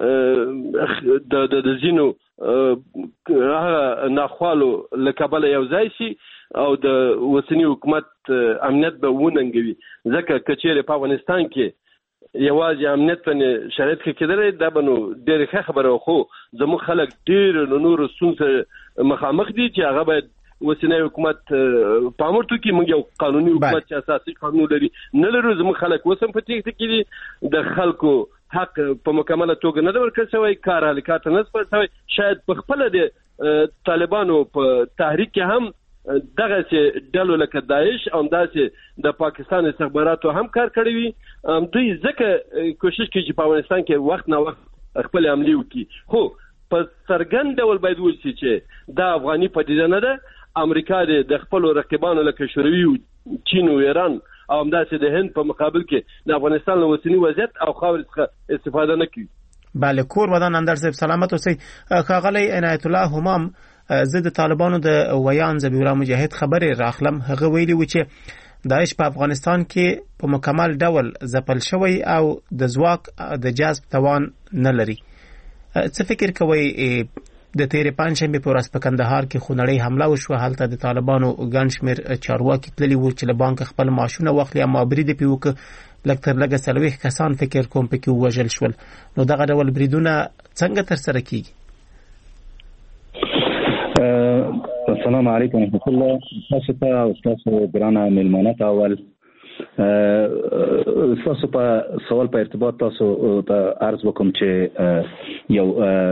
د ځینو هغه ناخوالو له کبله یو ځای شي او د اوسني حکومت امنیت به وننګوي. ځکه که چیرې په افغانستان کې یوازې امنیت باندې شرایط ښه کېدلی، دا به نو ډېرې ښه خبره وه. خو زموږ خلک ډېر له نورو ستونزو سره مخامخ دي چې هغه باید اوسنی حکومت پام ورته وکړي. موږ یو قانوني حکومت چې اساسي قانون لري نه لرو. زموږ خلک اوس هم په تېښته کې دي. د خلکو حق په مکمله توګه نه ده ورکړل شوی، کار هلکات نه سپارل شوی. شاید په خپله د طالبانو په تحریک کې هم دغسې ډلو لکه داعش او همداسې د پاکستان استخباراتو هم کار کړی وي. دوی ځکه کوشش کوي چې په افغانستان کې وخت نه وخت خپلې حملې وکړي. خو په څرګند ډول باید وشي چې دا افغاني پدیده نه ده. امریکا د خپلو رقیبانو لکه شوروي، چین او ایران او همداسې د هند په مقابل کې د افغانستان له اوسني وضعیت او خاورې څخه استفاده نه کوي. بله، کور ودان اندر صاحب سلامت اوسئ. ښاغلی عنایت الله همام، زه د طالبانو د ویان ذبیح الله مجاهد خبرې راخلم. هغه ویلي و چې داعش په افغانستان کې په مکمل ډول ځپل شوی او د ځواک د جذب توان نه لري. څه فکر کوئ د تیرې پنجشنبې په ورځ په کندهار کې خونړۍ حمله وشوه. هلته د طالبانو ګڼ شمېر چارواکي تللي وو چې له بانکه خپل معاشونه واخلي، اما برید یې پرې وکړه. لږ تر لږه 40 کسان فکر کوم پکې ووژل شول. نو دغه ډول بریدونه څنګه ترسره کیږي؟ السلام علیکم ورحمۃ اللہ. تاسو ته او تاسو ګرانه مېلمانه ته اول تاسو په سوال په ارتباط تاسو ته عرض وکم چې یو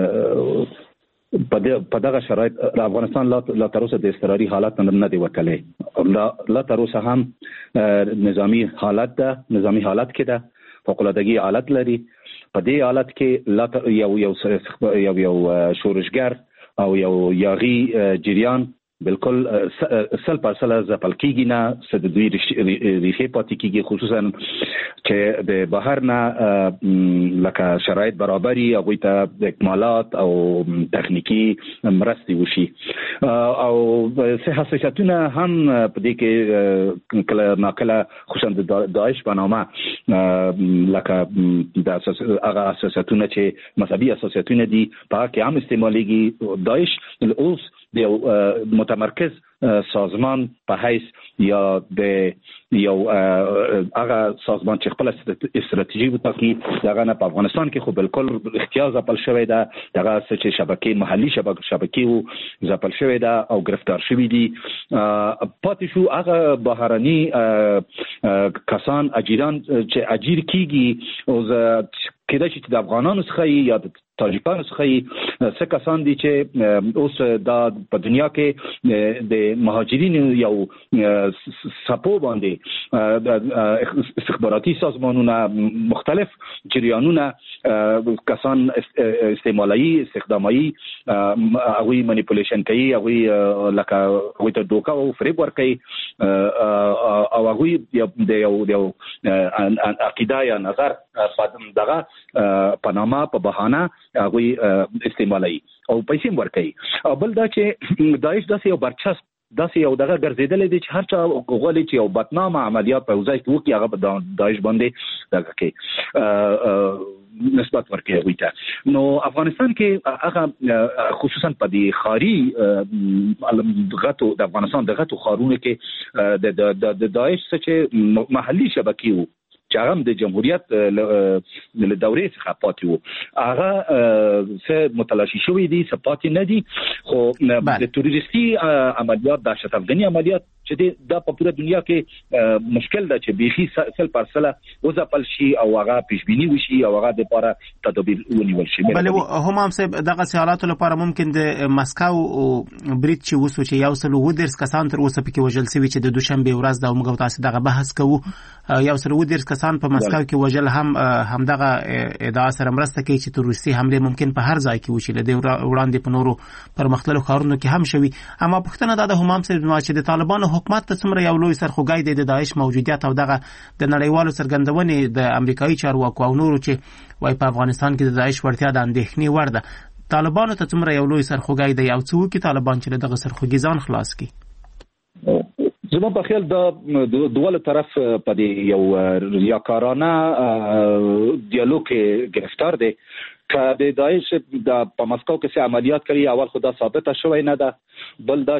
په دغه شرایط افغانستان لا تر اوسه د اضطراري حالت نه دی وتلی. لا تر اوسه هم نظامی حالت کې ده، فوق‌العاده‌ګي حالت لري. په دې حالت کې یو شورشګر او یو یاغي جریان بالکل 100% ځپل کیږي نه څه د دوی ریښې پاتې کیږي، خصوصا چې د بهر نه لکه شرایط برابري هغوی ته اکمالات او تخنیکی مرستې وشي او څه حساسیتونه هم په دې کې کله ناکله خصوصا د داعش په نامه لکه د هغه حساسیتونه چې مذهبي حساسیتونه دي په هغه کې هم استعمالیږي. داعش اوس د متمرکز سازمان په حیث یا د یو هغه سازمان چې خپل استراتیژي وټاکي دغه نه په افغانستان کې خو بالکل اختیار ځپل شوی ده، دغه چې شبکې محلي شبکې وو ځپل شوی ده او گرفتار شوی دي. پاتې شو هغه بهرني کسان اجیران چې اجیر کیږي او کېدای شي چې د افغانانو څخه یا د تاجکانو څخه څه کسان دي چې اوس د په دنیا کې د مهاجرینو یو سپو باندې استخباراتي سازمانونه مختلف جریانونه کسان استعمالي استخدامي هغوی منیپولیشن کوي، هغوی لکه هغوی ته دوکه او فریب ورکوي او هغوی د یو عقیده یا نظر دغه په نامه په بهانه هغوی استعمالي او پیسې ورکوي. او بل دا چې داعش داسې یو برچسب داسې یو دغه ګرځېدلی دی چې هر چا غواړي چې یو بدنامه عملیات په ځای کې وکړي، هغه په داعش باندې دغه کې نسبت ورکوي هغوی ته. نو افغانستان کې هغه خصوصا په دې ښاري غټو د افغانستان د غټو ښارونو کې د داعش څه چې محلي شبکې وو چې هغه د جمهوریت له دورې څخه پاتې وو، هغه څه متلاشي شوي دي، څه پاتې نه دي. خو د تروریستي عملیات د دهشت افغاني عملیات چې دا په پوره دنیا کې مشکل ده چې بیخي 100% وځپل شي او هغه پیشبینی وشي او هغه د لپاره تدابیر ونیول شي. بلې هم صاحب دغه سیالاتو لپاره ممکن د مسکو برید چې وسو چې یو سل ودرس کسان تر اوسه پکې وژل شوي چې د دوشنبه ورځ د موږ تاسو دغه بحث کوو، یو سل ودرس کسان په مسکو کې وژل هم دغه ادعا سره مرسته کوي چې تروریستي حمله ممکن په هر ځای کې وشي، لدې وړاندې په نورو پرمختللو ښارونو کې هم شوي. اما پښتنه دا د همام صاحب چې د طالبانو حکومت ته څومره یو لوی سرخوږی دی د داعش موجودیت او دغه د نړیوالو څرګندونې د امریکایي چارواکو او نورو چې وای په افغانستان کې د داعش وړتیا د اندېښنې وړ ده، طالبانو ته څومره یو لوی سرخوږی دی او څه وکړي طالبان چې دغه سرخوږي ځان خلاص کړي؟ زما په خیال د دوله طرف په دې یو ریاکارانه دیالوګ کې گرفتار دی. که د داعش په مسکو کې څه عملیات کوي اول خو دا ثابته شوی نه ده، بل دا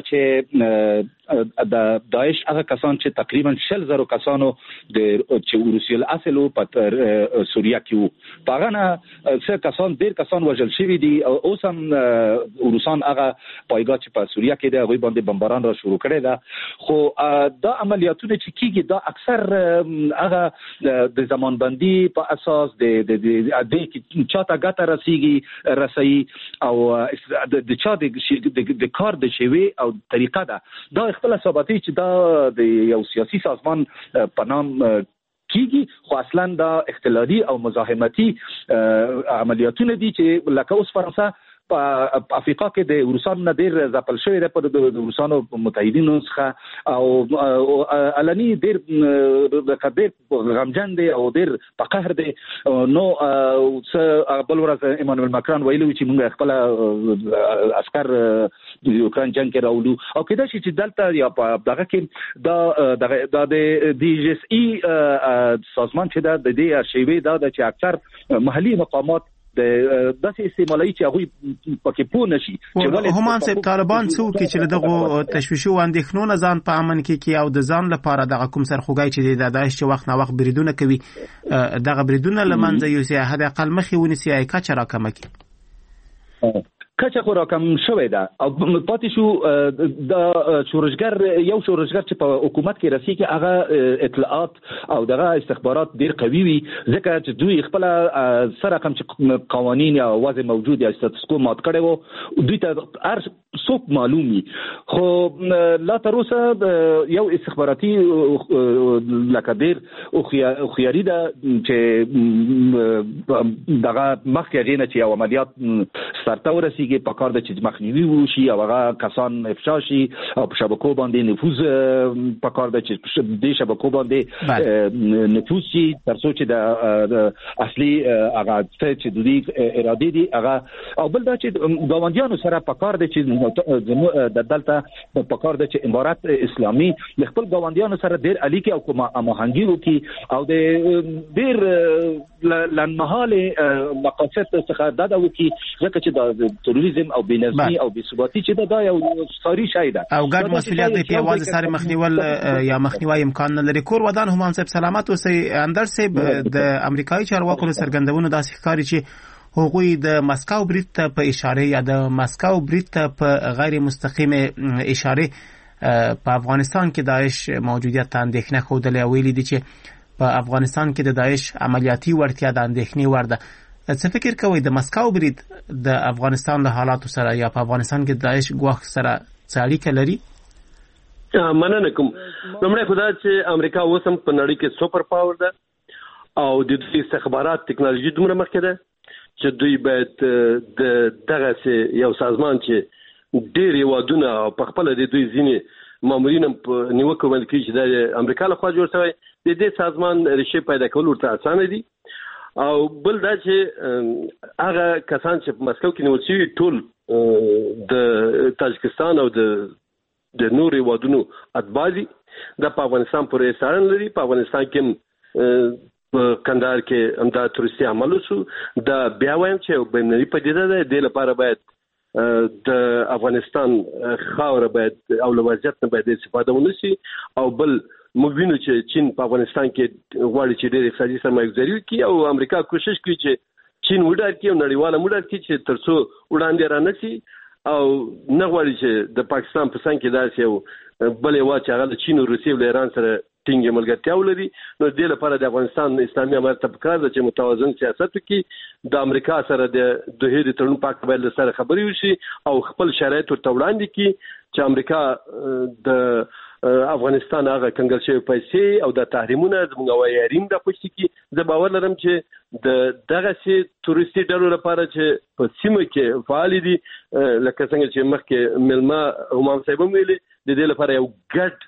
چې د داعش هغه کسان چې تقریبا 100,000 کسانو چې روسي الاصل په سوریه کې وو، په هغه نه څه کسان ډیر کسان وژل شوي دي. اوس هم روسان هغه پایګاه چې په سوریه کې دی هغوی باندې بمباران را شروع کړی ده. خو دا عملیاتونه چې کیږي دا اکثر هغه د زمانبندي په اساس د چاته رسي او د چا د کار د شوی او طریقه ده دا خپل ثابتي چې دا د یو سیاسي سازمان په نام کیږي، خو اصلا دا اختلالي او مزاحمتي عملیاتونه دي چې لکه اوس فرانسه په افریقا کې د روسانو نه ډیر ځپل شوی دی، په د روسانو متحدینو څخه او علني ډیر غمجن دی او ډیر په قهر دی. نو بل ورځ ایمانوئل ماکرون ویلي چې موږ خپل عسكر د یوکرين جنگ کې راولو او کېدای شي چې دلته یا په دغه کې د دی جی اس ای سازمان چې د دې ارشیوي دا چې اکثر محلي مقامات د داسې استعمالي چې هغه پکې پوه نشي چې هم صاحب طالبان څو کې چې دغه تشویش او اندېښنو نه ځان په امن کې او د ځان لپاره دغه کوم سرخوږی چې د داعش چې وخت نه وخت بریدونه کوي دغه بریدونه لمنځه یوسي حد اقل مخې ونیسي کچ راکمه کی کچه خو راکم شوی ده او پاتې شو د شورشګر چې په حکومت کې رسي کې هغه اطلاعات او دغه استخبارات ډیر قوي وي، ځکه چې دوی خپل سره کوم چې قوانين یا وضع موجود یا ستاتس کو مات کړي وو، دوی ته هر څوک معلومي خو لا تر اوسه یو استخباراتي لکه ډیر او خياري ده چې دغه مخکې نه چې عملیات ستارته ورسیږي په کار د چې مخنیوي وشي او هغه کسان افشا شي او په شبکو باندې نفوذ په کار د چې د شبکو باندې نفوذ شي تر څو چې د اصلي هغه چې د دې اراده دي هغه او بل دا چې ګاونډیانو سره په کار د چې د دلته په کار د چې امارات اسلامي د خپل ګاونډیانو سره ډېر اړیکې او هماهنګي وکړي او د ډېر لنمحاله مقاصد څخه دا وکړي ځکه چې د تروریزم او بېنظمي او بېثباتي چې دا یو ساري شی ده او ګډ مسؤلیت دی په واځ سره مخنیول یا مخنیوي امکان نه لري. کور ودان هم صاحب سلامت اوسئ. اندر صاحب د امریکایي چارواکو سرګندونو داسې ښکاري چې هغوی د مسکو برید ته په اشاره یا د مسکو برید ته په غیر مستقیم اشاره په افغانستان کې داعش موجودیت ته اندېښنه ښودلې او ویلي دي چې په افغانستان کې د داعش عملیاتي وړتیا د اندېښنې وړ ده. څه فکر کوئ د مسکو برید د افغانستان له حالاتو سره یا په افغانستان کې د داعش ګواښ سره څه اړیکه لري؟ مننه کوم. لومړی خو دا چې امریکا اوس هم په نړۍ کې سوپر پاور ده او د دوی استخبارات ټکنالوژي دومره مخکې ده چې دوی باید دغه یو سازمان چې ډېر هیوادونه په خپل د دوی ځینې مامورین په نیوکه باندې کوي چې د امریکا لخوا جوړ شوی د دې سازمان ریښې پیدا کول ورته اسانه دي. او بل دا چې هغه کسان چې په مسکو کې نیول شوي ټول د تاجکستان او د نور هیوادونو اتباع دي. دا په افغانستان پورې اړه لري. په افغانستان کې په کندهار کې همدا تروریستي عمل وشو. دا بیا وایم چې بینالمللي پدیده ده. د لپاره باید د افغانستان خاوره باید او له وضعیت نه باید استفاده ونشي. او بل موږ وینو چې چین په افغانستان کې غواړي چې ډېر اقتصادي سرمایه‌ګذاري وکړي او امریکا کوشش کوي چې چین وډار کړي او نړیواله وډار کړي چې ترڅو وړاندې رانشي او نه غواړي چې د پاکستان په څنګ کې داسې یو بل یو چې هغه د چین او روسیې او ایران سره ټینګه ملګرتیا ولري. نو د دې لپاره د افغانستان اسلامي امارت ته پکار ده چې متوازن سیاست وکړي. د امریکا سره د دوه د تړون په اړه سره خبرې وشي او خپل شرایط ورته وړاندې کړي چې امریکا د افغانستان هغه کنګل شوی پیسې او د تحریمونه زموږ وایرین د پښتي کې زه باور لرم چې دغه سي تورستي ډلو لپاره چې په سیمه کې فعال دي لکه څنګه چې مخکې ملما همام صاحب ویلي د دې لپاره یو ګډ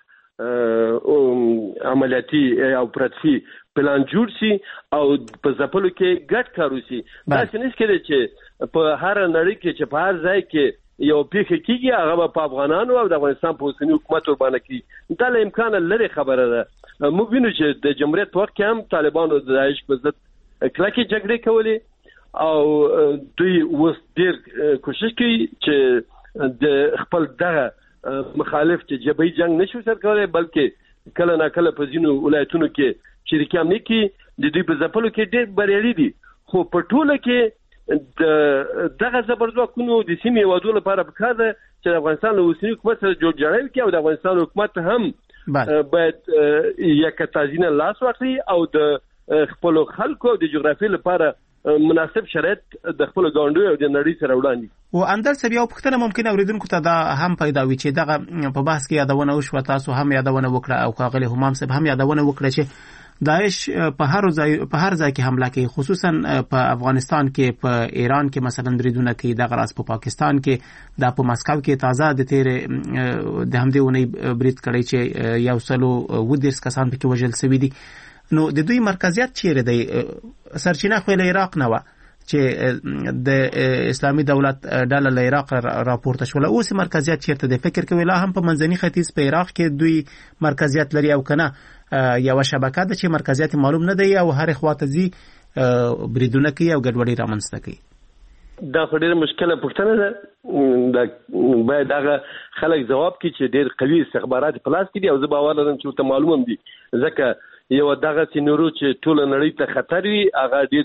عملیاتي او پراتسي پلان جوړ شي او په ځپلو کې ګډ کار وشي. دا څه نشي کېدای چې په هر نړۍ کې چې په هر ځای کې یو پیښه کیږي هغه په افغانانو او د افغانستان په اوسنی حکومت ورباندې کی. دا له امکان لري خبره ده. موږ وینو چې د جمهوریت وخت کې هم طالبانو د داعش په ضد کلکې جګړې کولې او دوی اوس ډېر کوشش کوي چې د خپل دغه مخالف چې جبهي جنگ نشو سر کولای بلکې کله نه کله په ځینو ولایتونو کې شریکان نه کی د دوی په ځپلو کې ډېر بریالي دي. خو په ټوله کې دغه زبرځواکونو د سیمې هیوادونو لپاره پکار ده چې د افغانستان له اوسني حکومت سره جوړجاړی وکړي او د افغانستان حکومت هم باید یکتازینه لاس واخلي او د خپل خلکو د جغرافیې لپاره مناسب شرایط د خپل ګاونډیو او د نړۍ سره وړاندې. او اندر سبي او پښتنه ممکن اوریدونکو ته دا هم پیدا وي چې دغه په بحث کې یادونه وشو تاسو هم یادونه وکړه او کاغلی همام صاحب هم یادونه وکړه چې داعش په هر ځای کې حمله کوي خصوصا په افغانستان کې په ایران کې مثلا بریدونه کوي دغه راس په پاکستان کې د په مسکو کې تازه د تیر د همدې ونی برید کړی چې یو سلو ودیس کسان پکې وژل شوی دي. نو د دوی مرکزیت چیرې دی؟ سرچینه خو له عراق نه و چې د اسلامي دولت ډله له عراق راپورته شول. اوس مرکزیت چیرته دی؟ فکر کوي لا هم په منځني ختیځ په عراق کې دوی مرکزیت لري او کنه یو شبکه ده چې مرکزیت معلوم نه دی او هر خواته زی بریدونه کوي او ګډوډي رامنځته کوي. دا ډېر مشکله پوښتنه ده. دا باید هغه خلک جواب کړي چې ډېر قوي استخبارات په لاس کې دي او زه باور لرم چې ورته معلوم هم دي ځکه یو دغه سينورو چې ټول نړۍ ته خطر وي هغه ډېر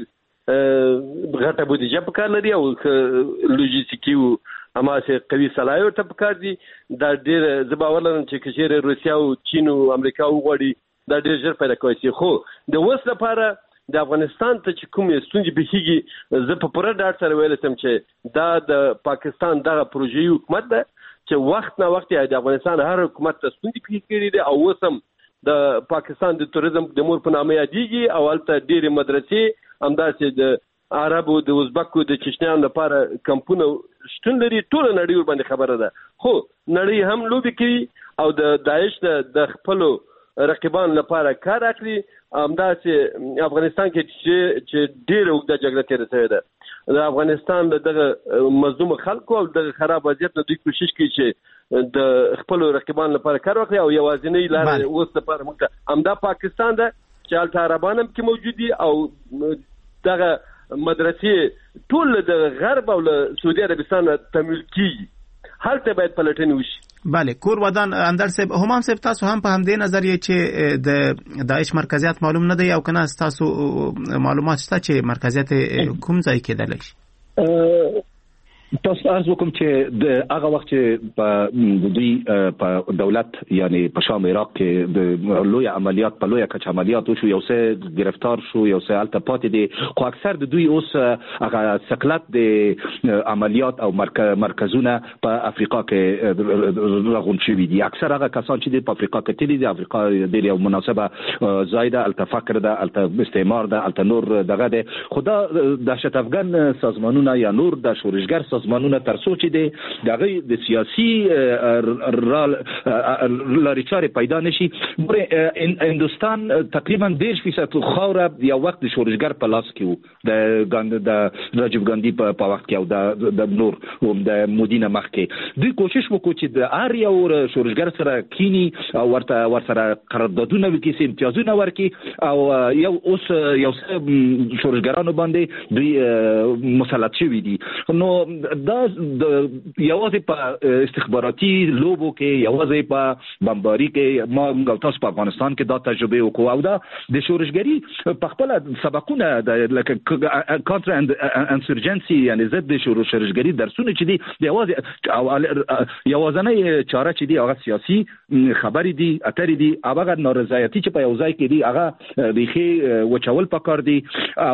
غټه بودیجه په کار لري او لوجستیکي او هماسه قوي صلاحیت په کار دي. دا ډېر زه باور لرم چې کشیر روسیا او چین او امریکا وغوړي دا ډېر ژر پیدا کوي. خو د اوس لپاره د افغانستان ته چې کوم ستونزې بهیږي زه په پوره ډاډ سره ویل سم چې دا د پاکستان دغه پروژې حکومت ده چې وخت نه وخت د افغانستان هر حکومت ته ستونزې پیښ کړي دي او وسم د پاکستان د توریزم د مور په نامه یادېږي او هلته ډېرې مدرسې همداسې د عربو د ازبکو د چشنیانو لپاره کمپونه شتون لري. ټول نړۍ ورباندې خبره ده خو نړۍ هم لوبې کوي او د داعش د خپلو رقیبانو لپاره کار اخلي. همداسې افغانستان کې چې ډېره اوږده جګړه تېره شوې ده د افغانستان دغه مظلوم خلکو او دغه خراب وضعیت نه دوی کوشش کوي چې د خپلو رقیبانو لپاره کار واخلي او یوازینۍ لاره اوس لپاره موږ ته همدا پاکستان ده چې هلته عربان هم کې موجود دي او دغه مدرسې ټول د غرب او له سعودي عربستان تمویل کیږي. هلته باید پلټنې وشي. بله کور ودان اندر صاحب همام صاحب تاسو هم په همدې نظر یې چې د داعش مرکزیت معلوم نه دی او کنه تاسو معلومات شته چې مرکزیت کوم ځای کېدلی شي؟ تاسو عرض وکم چې د هغه وخت چې په دوی په دولت یعنی په شام عراق کې د لوی عملیات په لوی کچ عملیات وشو یو څه گرفتار شو یو څه الته پاتې دي خو اکثر د دوی اوس هغه سکلت د عملیات او مرکزونه په افریقا کې راغون شوي دي. اکثر هغه کسان چې په افریقا کې تللي دي افریقا د یو مناسبه زایده الته فقر ده الته استعمار ده الته نور دغه ده خدا دهشت افغان سازمانونه یا نور د شورشګر سازمانونه ترڅو چې دغه د سیاسي لارې چارې پیدا نشي. هندوستان تقریبا 10% خاوره یو وخت د شورشګر په لاس کې وو د راجیو ګاندی په وخت کې او د نور او د مودي نه مخکې دوی کوشش وکړي چې د هر یو شورشګر سره کینی او ورسره قراردادونه وکړي امتیازونه ورکړي او اوس یو شورشګرانو باندې دوی مسلط شوي دي. نو دا یوازې په استخباراتي لوبو کې یوازې په بمباري کې ما تاسو په افغانستان کې دا تجربه وکړو او دا د شورشګری په خپل سبقونه د لکه کانتر انسرجنسي یعنی ضد شورشګری درسونه چې دي یوازنۍ چاره چې دي هغه سیاسي خبرې دي اترې دي هغه نارضایتي چې په یو ځای کې دي هغه بيخي وچول پکار دي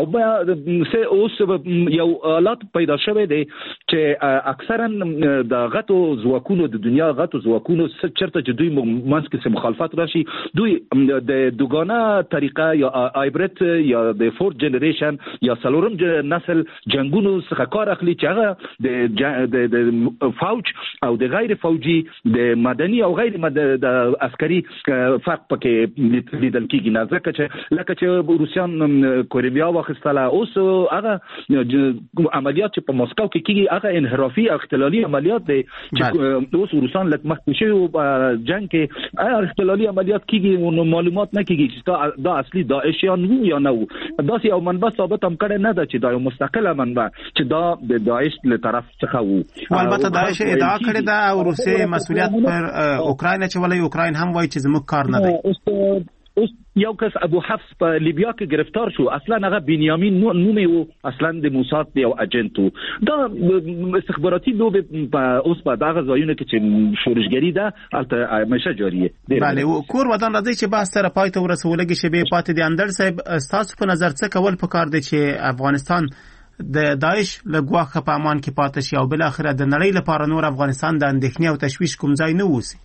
او اوس یو حالت پیدا شوه دي چې اکثرا د غټو ځواکونو د دنیا غټو ځواکونو چرته چې دوی منځ کې مخالفت راشي دوی د دوګانه طریقه یا هایبرید یا د فورث جنریشن یا سلورم نسل جنگونو څخه کار اخلي چې هغه د فوج او د غیر فوجي د مدني او غیر د عسکري فرق پکې لیدل کېږي نه ځکه چې روسیان کوریا واخیستله اوس هغه عملیات چې په مسکو کې کېږي هغه انحرافي اختلالي عملیات دي چې اوس روسان لکه مخکې شوی په جنگ کې اختلالي عملیات کېږي نو معلومات نه کېږي چې دا اصلي داعشیان وو یا نه وو. دا یو منبع ثابت هم کړی نه ده چې دا یو مستقله منبع چې دا د داعش له طرف څخه وو. البته داعش ادعا کړې ده او روسیې مسؤلیت پر اوکراین اچولی اوکراین هم وایي چې زموږ کار نه دی. اوس یو کس ابو حفص په لیبیا کې گرفتار شو اصلا هغه بنیامین نومي وو اصلا د موساد یو اجنټ وو. دا استخباراتي لوبه اوس په دغه ځایونو کې چې شورشګری ده البته همیشه جاری دی. بله کور ودان راځي چې بحث سره پای ته ورسولږي شی پاتې دي. اندر صاحب تاسو په نظر څه کول پکار دي چې افغانستان د داعش له ګواښه په امان کې پاتې شي او بل اخره د نړۍ لپاره نور افغانستان د اندېښنې او تشویش کوم ځای نه ووسی؟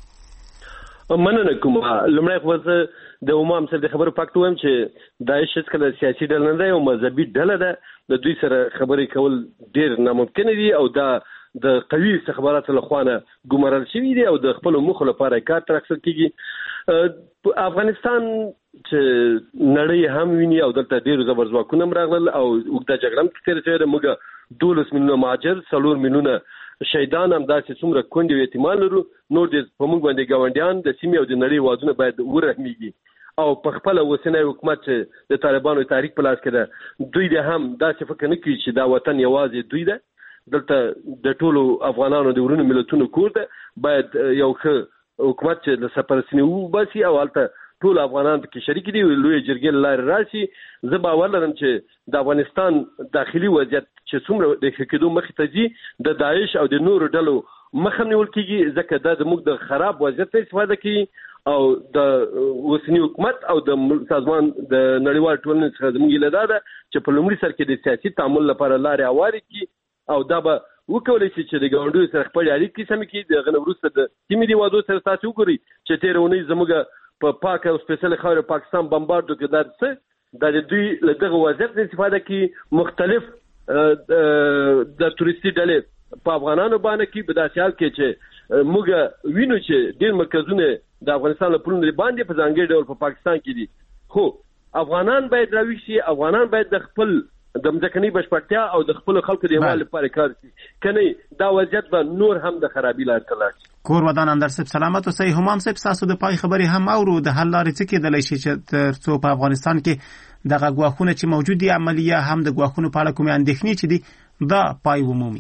مننه کوم. لمړی خو د امام سره د خبرو پکټ وایم چې داعش کله سیاسي ډله نه دی او مذهبي ډله ده. د دوی سره خبرې کول ډیر ناممکن دي او دا د قوي استخباراتو لخوا ګمارل شوی دی او د خپل مخ لپاره کار تر اخر کیږي. افغانستان چې نړۍ هم ویني او دلته ډیر زبر ځواکونه راغلل او وګړه جګړه هم تیر شوی. موږ 12 میلیونه مهاجر 4 میلیونه شهیدان هم داسې څومره کونډې او یتیمان لرو. نور د موږ باندې ګاونډیان د سیمې او د نړۍ وادونه باید ورحمیږي او په خپل اوسنۍ حکومت چې د طالبانو تحریک په لاس کې ده دوی د هم داسې فکر نه کوي چې دا وطن یوازې دوی ده. دلته د ټولو افغانانو د ورونو ملتونو کور ده. باید یو ښه حکومت چې د سپارښتنې وباسي او هلته ټول افغانان کې شریک دي لوی جرګې لارې راشي. زه باور لرم چې د افغانستان داخلي وضعیت چې څومره د ښه کېدو مخې ته ځي د داعش او د نورو ډلو مخه نیول کېږي ځکه دا زموږ د خراب وضعیت څخه استفاده کوي او د وسنی حکومت او د سازمان د نړیوال ټولنې څخه زموږ له داده چې په لومړي سر کې د سیاسي تعامل لپاره لارې هوارې کی او دا به وکولای شي چې د ګاونډیو سره خپل اړیکې سم کړي. د غنه وروسته د سیمې دی وادو سره تاسو وګورئ چې تیرونی زموږ په پاک او سپیشل خاور پاکستان بمباردو کې درڅ د دوی له دغه وضعیت استفاده کی مختلف د توريستي ډلې په افغانانو باندې کې په داسې حال کې چې موږ وینو چې ډېر مرکزونه د افغانستان له پلونو باندې په ځانګړي ډول په پاکستان کې دي. خو افغانان باید راوي شي، افغانان باید د خپل د مځکني بشپړتیا او د خپل خلکو د امال لپاره کار کوي، کنه دا وضعیت به نور هم د خرابې لار ته لاړ شي. کور ودان اندر سب سلامت اوسئ. همام صاحب تاسو د پای خبري هم اورو د حل لارې څه کېدلی شي چې تر څو په افغانستان کې دغه ګواښونه چې موجود دي عملیه هم د ګواښونو په اړه کومې اندېښنې چې دي دا پای ومومي.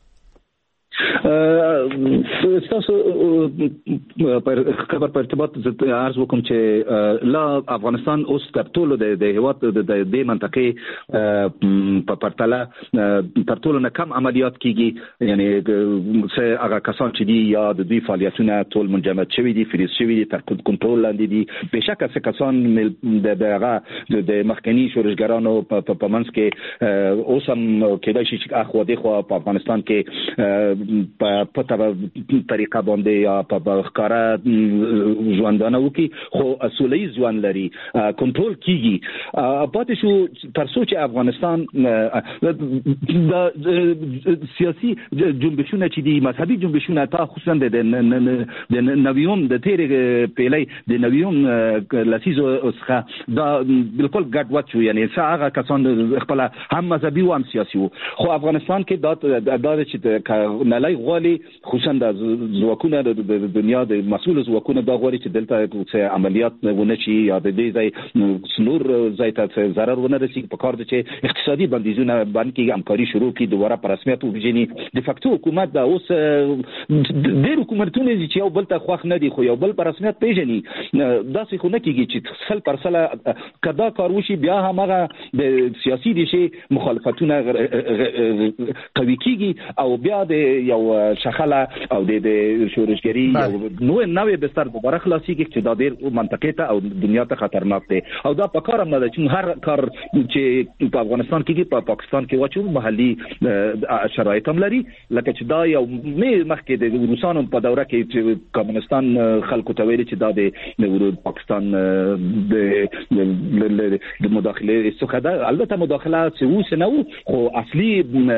تاسو پر خبر په ارتباط عرض وکم چې لا افغانستان اوس تر ټولو د هیواد د دې منطقې په پرتله تر ټولو نه کم عملیات کیږي، یعنی څه هغه کسان چې دي یا د دوی فعالیتونه ټول منجمد شوی دي، فریز شوی دي، تر کنټرول لاندې دي. بهشکه څه کسان د هغه د مخکنی شورشګرانو په منځ کې اوس هم کېدای شي چې اخوا دغه په افغانستان کې په طریقه باندې یا په ښکارا ژوندانه وکي، خو اصولي ژوند لري، کنټرول کیږي. پاتې شو تر څو چې افغانستان د سیاسي جنبشونه چې دي، مذهبي جنبشونه تا خصوصا د نویوم د تیرې پیلې د نویوم لسیزو څخه دا بالکل ګډوډ شو، یعنی هغه کسان خپل هم مذهبي او هم سیاسي وو. خو افغانستان کې دا چې نلای غواړي خصوصا د ځواکونو د دنیا د مسؤل ځواکونو دا غواړي چې دلته عملیات ونه شي یا د دې ځای نور ځای ته ضرر ونه رسیږي. په کار دي چې اقتصادي بندیزونه باندې همکاري شروع کړي، دوباره په رسمیت وبجني. د فاکتو حکومت دا اوس ډېر حکومتونه چې یو بل ته خوښ نه دي خو یو بل په رسمیت پیژني. داسې خو نه کیږي چې 100% کدا کار وشي بیا هم هغه د سیاسي دي مخالفتونه قوي کیږي او بیا د یو شخله او د شورشګری یو نوې بستر دوباره خلاصيږي چې دا ډېر منطقې ته او دنیا ته خطرناک دی. او دا په کار هم نه ده چې هر کار چې په افغانستان کې په پاکستان کې واچو محلي شرایط هم لري، لکه چې دا یو مخکې د روسانو په دوره کې چې کمونستان خلکو ته ویل چې دا د پاکستان د مداخله څخه ده. البته مداخله څه و نه و، خو اصلي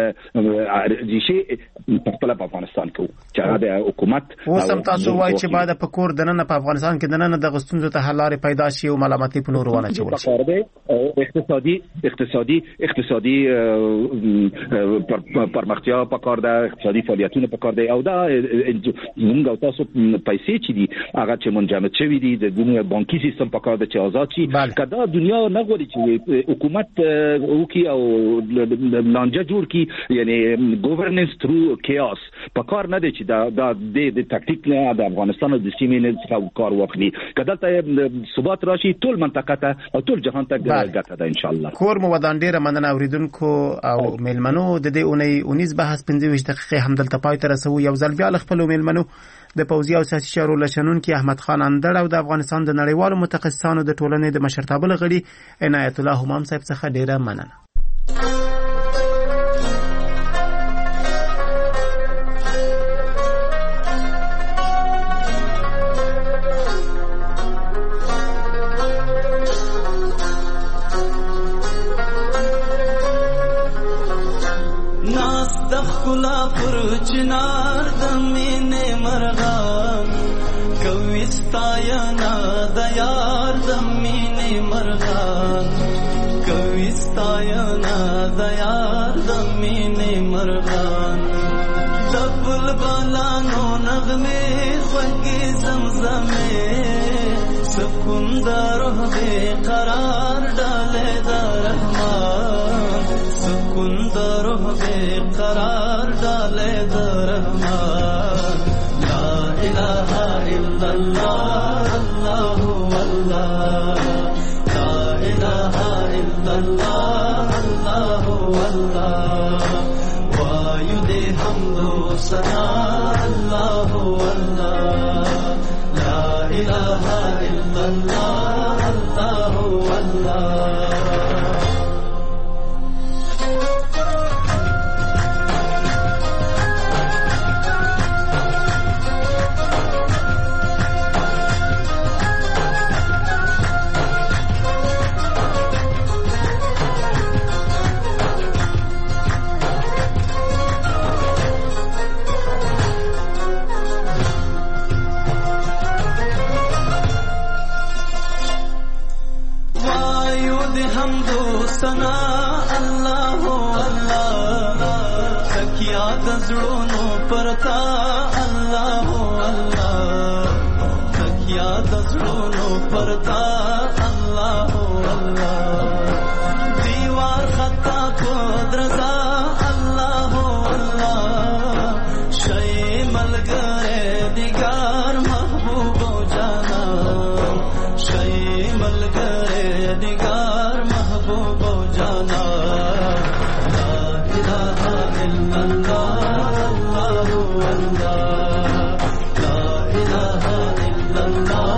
ریشه په افغانستان کې چې هغه د حکومت اوس هم تاسو وایي چې باید په کور دننه په افغانستان کې دننه د غستونزو ته حل لارې پیدا شي او ملامتي په نور ونه چول شي. اقتصادي پرمختیا په کار ده، اقتصادي فعالیتونه په کار ده، او دا موږ او تاسو پیسې چې دي هغه چې منجمد شوی دي د دنیا بانکي سیستم په کار ده چې آزاد شي. کدا دنیا نه غواړي چې حکومت وکي او لانجه جوړ کی، یعنی ګورننس تھرو کیاس په کار نه دی چې دا د تکتیک نه د افغانستان د سیمې نه څخه کار واخلي. کله ته ثبات راشي ټول منطقه ته او ټول جهان ته ګټه ده ان شاء الله. کور مو ودان ډیره مننه اوریدونکو او میلمنو. د دې اونۍ 19 بحث 15 دقیقې هم دلته پای ته رسو. یو ځل بیا خپل میلمنو د پوځي او سیاسي چارو لشنونکي احمد خان اندړ او د افغانستان د نړیوالو متخصصانو د ټولنې د مشرتابه غړي عنایت الله همام صاحب څخه ډیره مننه. چنار دمین مرغان کوستاینا دیار دمین مرغان کوستاینا دیار دمین مرغان دبل بالانو نغمه خوږی زمزمه سکون دروح بے قرار ڈالے دا رحمان سکون دروح بے قرار ڈالے دا رحمان لا الہ الا اللہ اللہ اللہ لا الہ الا اللہ اللہ اللہ وایو دے حمد و ثنا اللہ اللہ لا इलाहा इल्लल्लाह अल्लाहु अल्लाह। सना अल्लाह अल्लाह तकिया दजड़ों परता अल्लाह अल्लाह तकिया दजड़ों परता अल्लाह अल्लाह दीवार खत्ता को दरजा अल्लाह अल्लाह शय मल गए दिगार महबूबो जाना शय मल गए दिगार महबूबो जाना ला इलाहा इल्लल्लाह अल्लाहु अल्लाह ला इलाहा इल्लल्लाह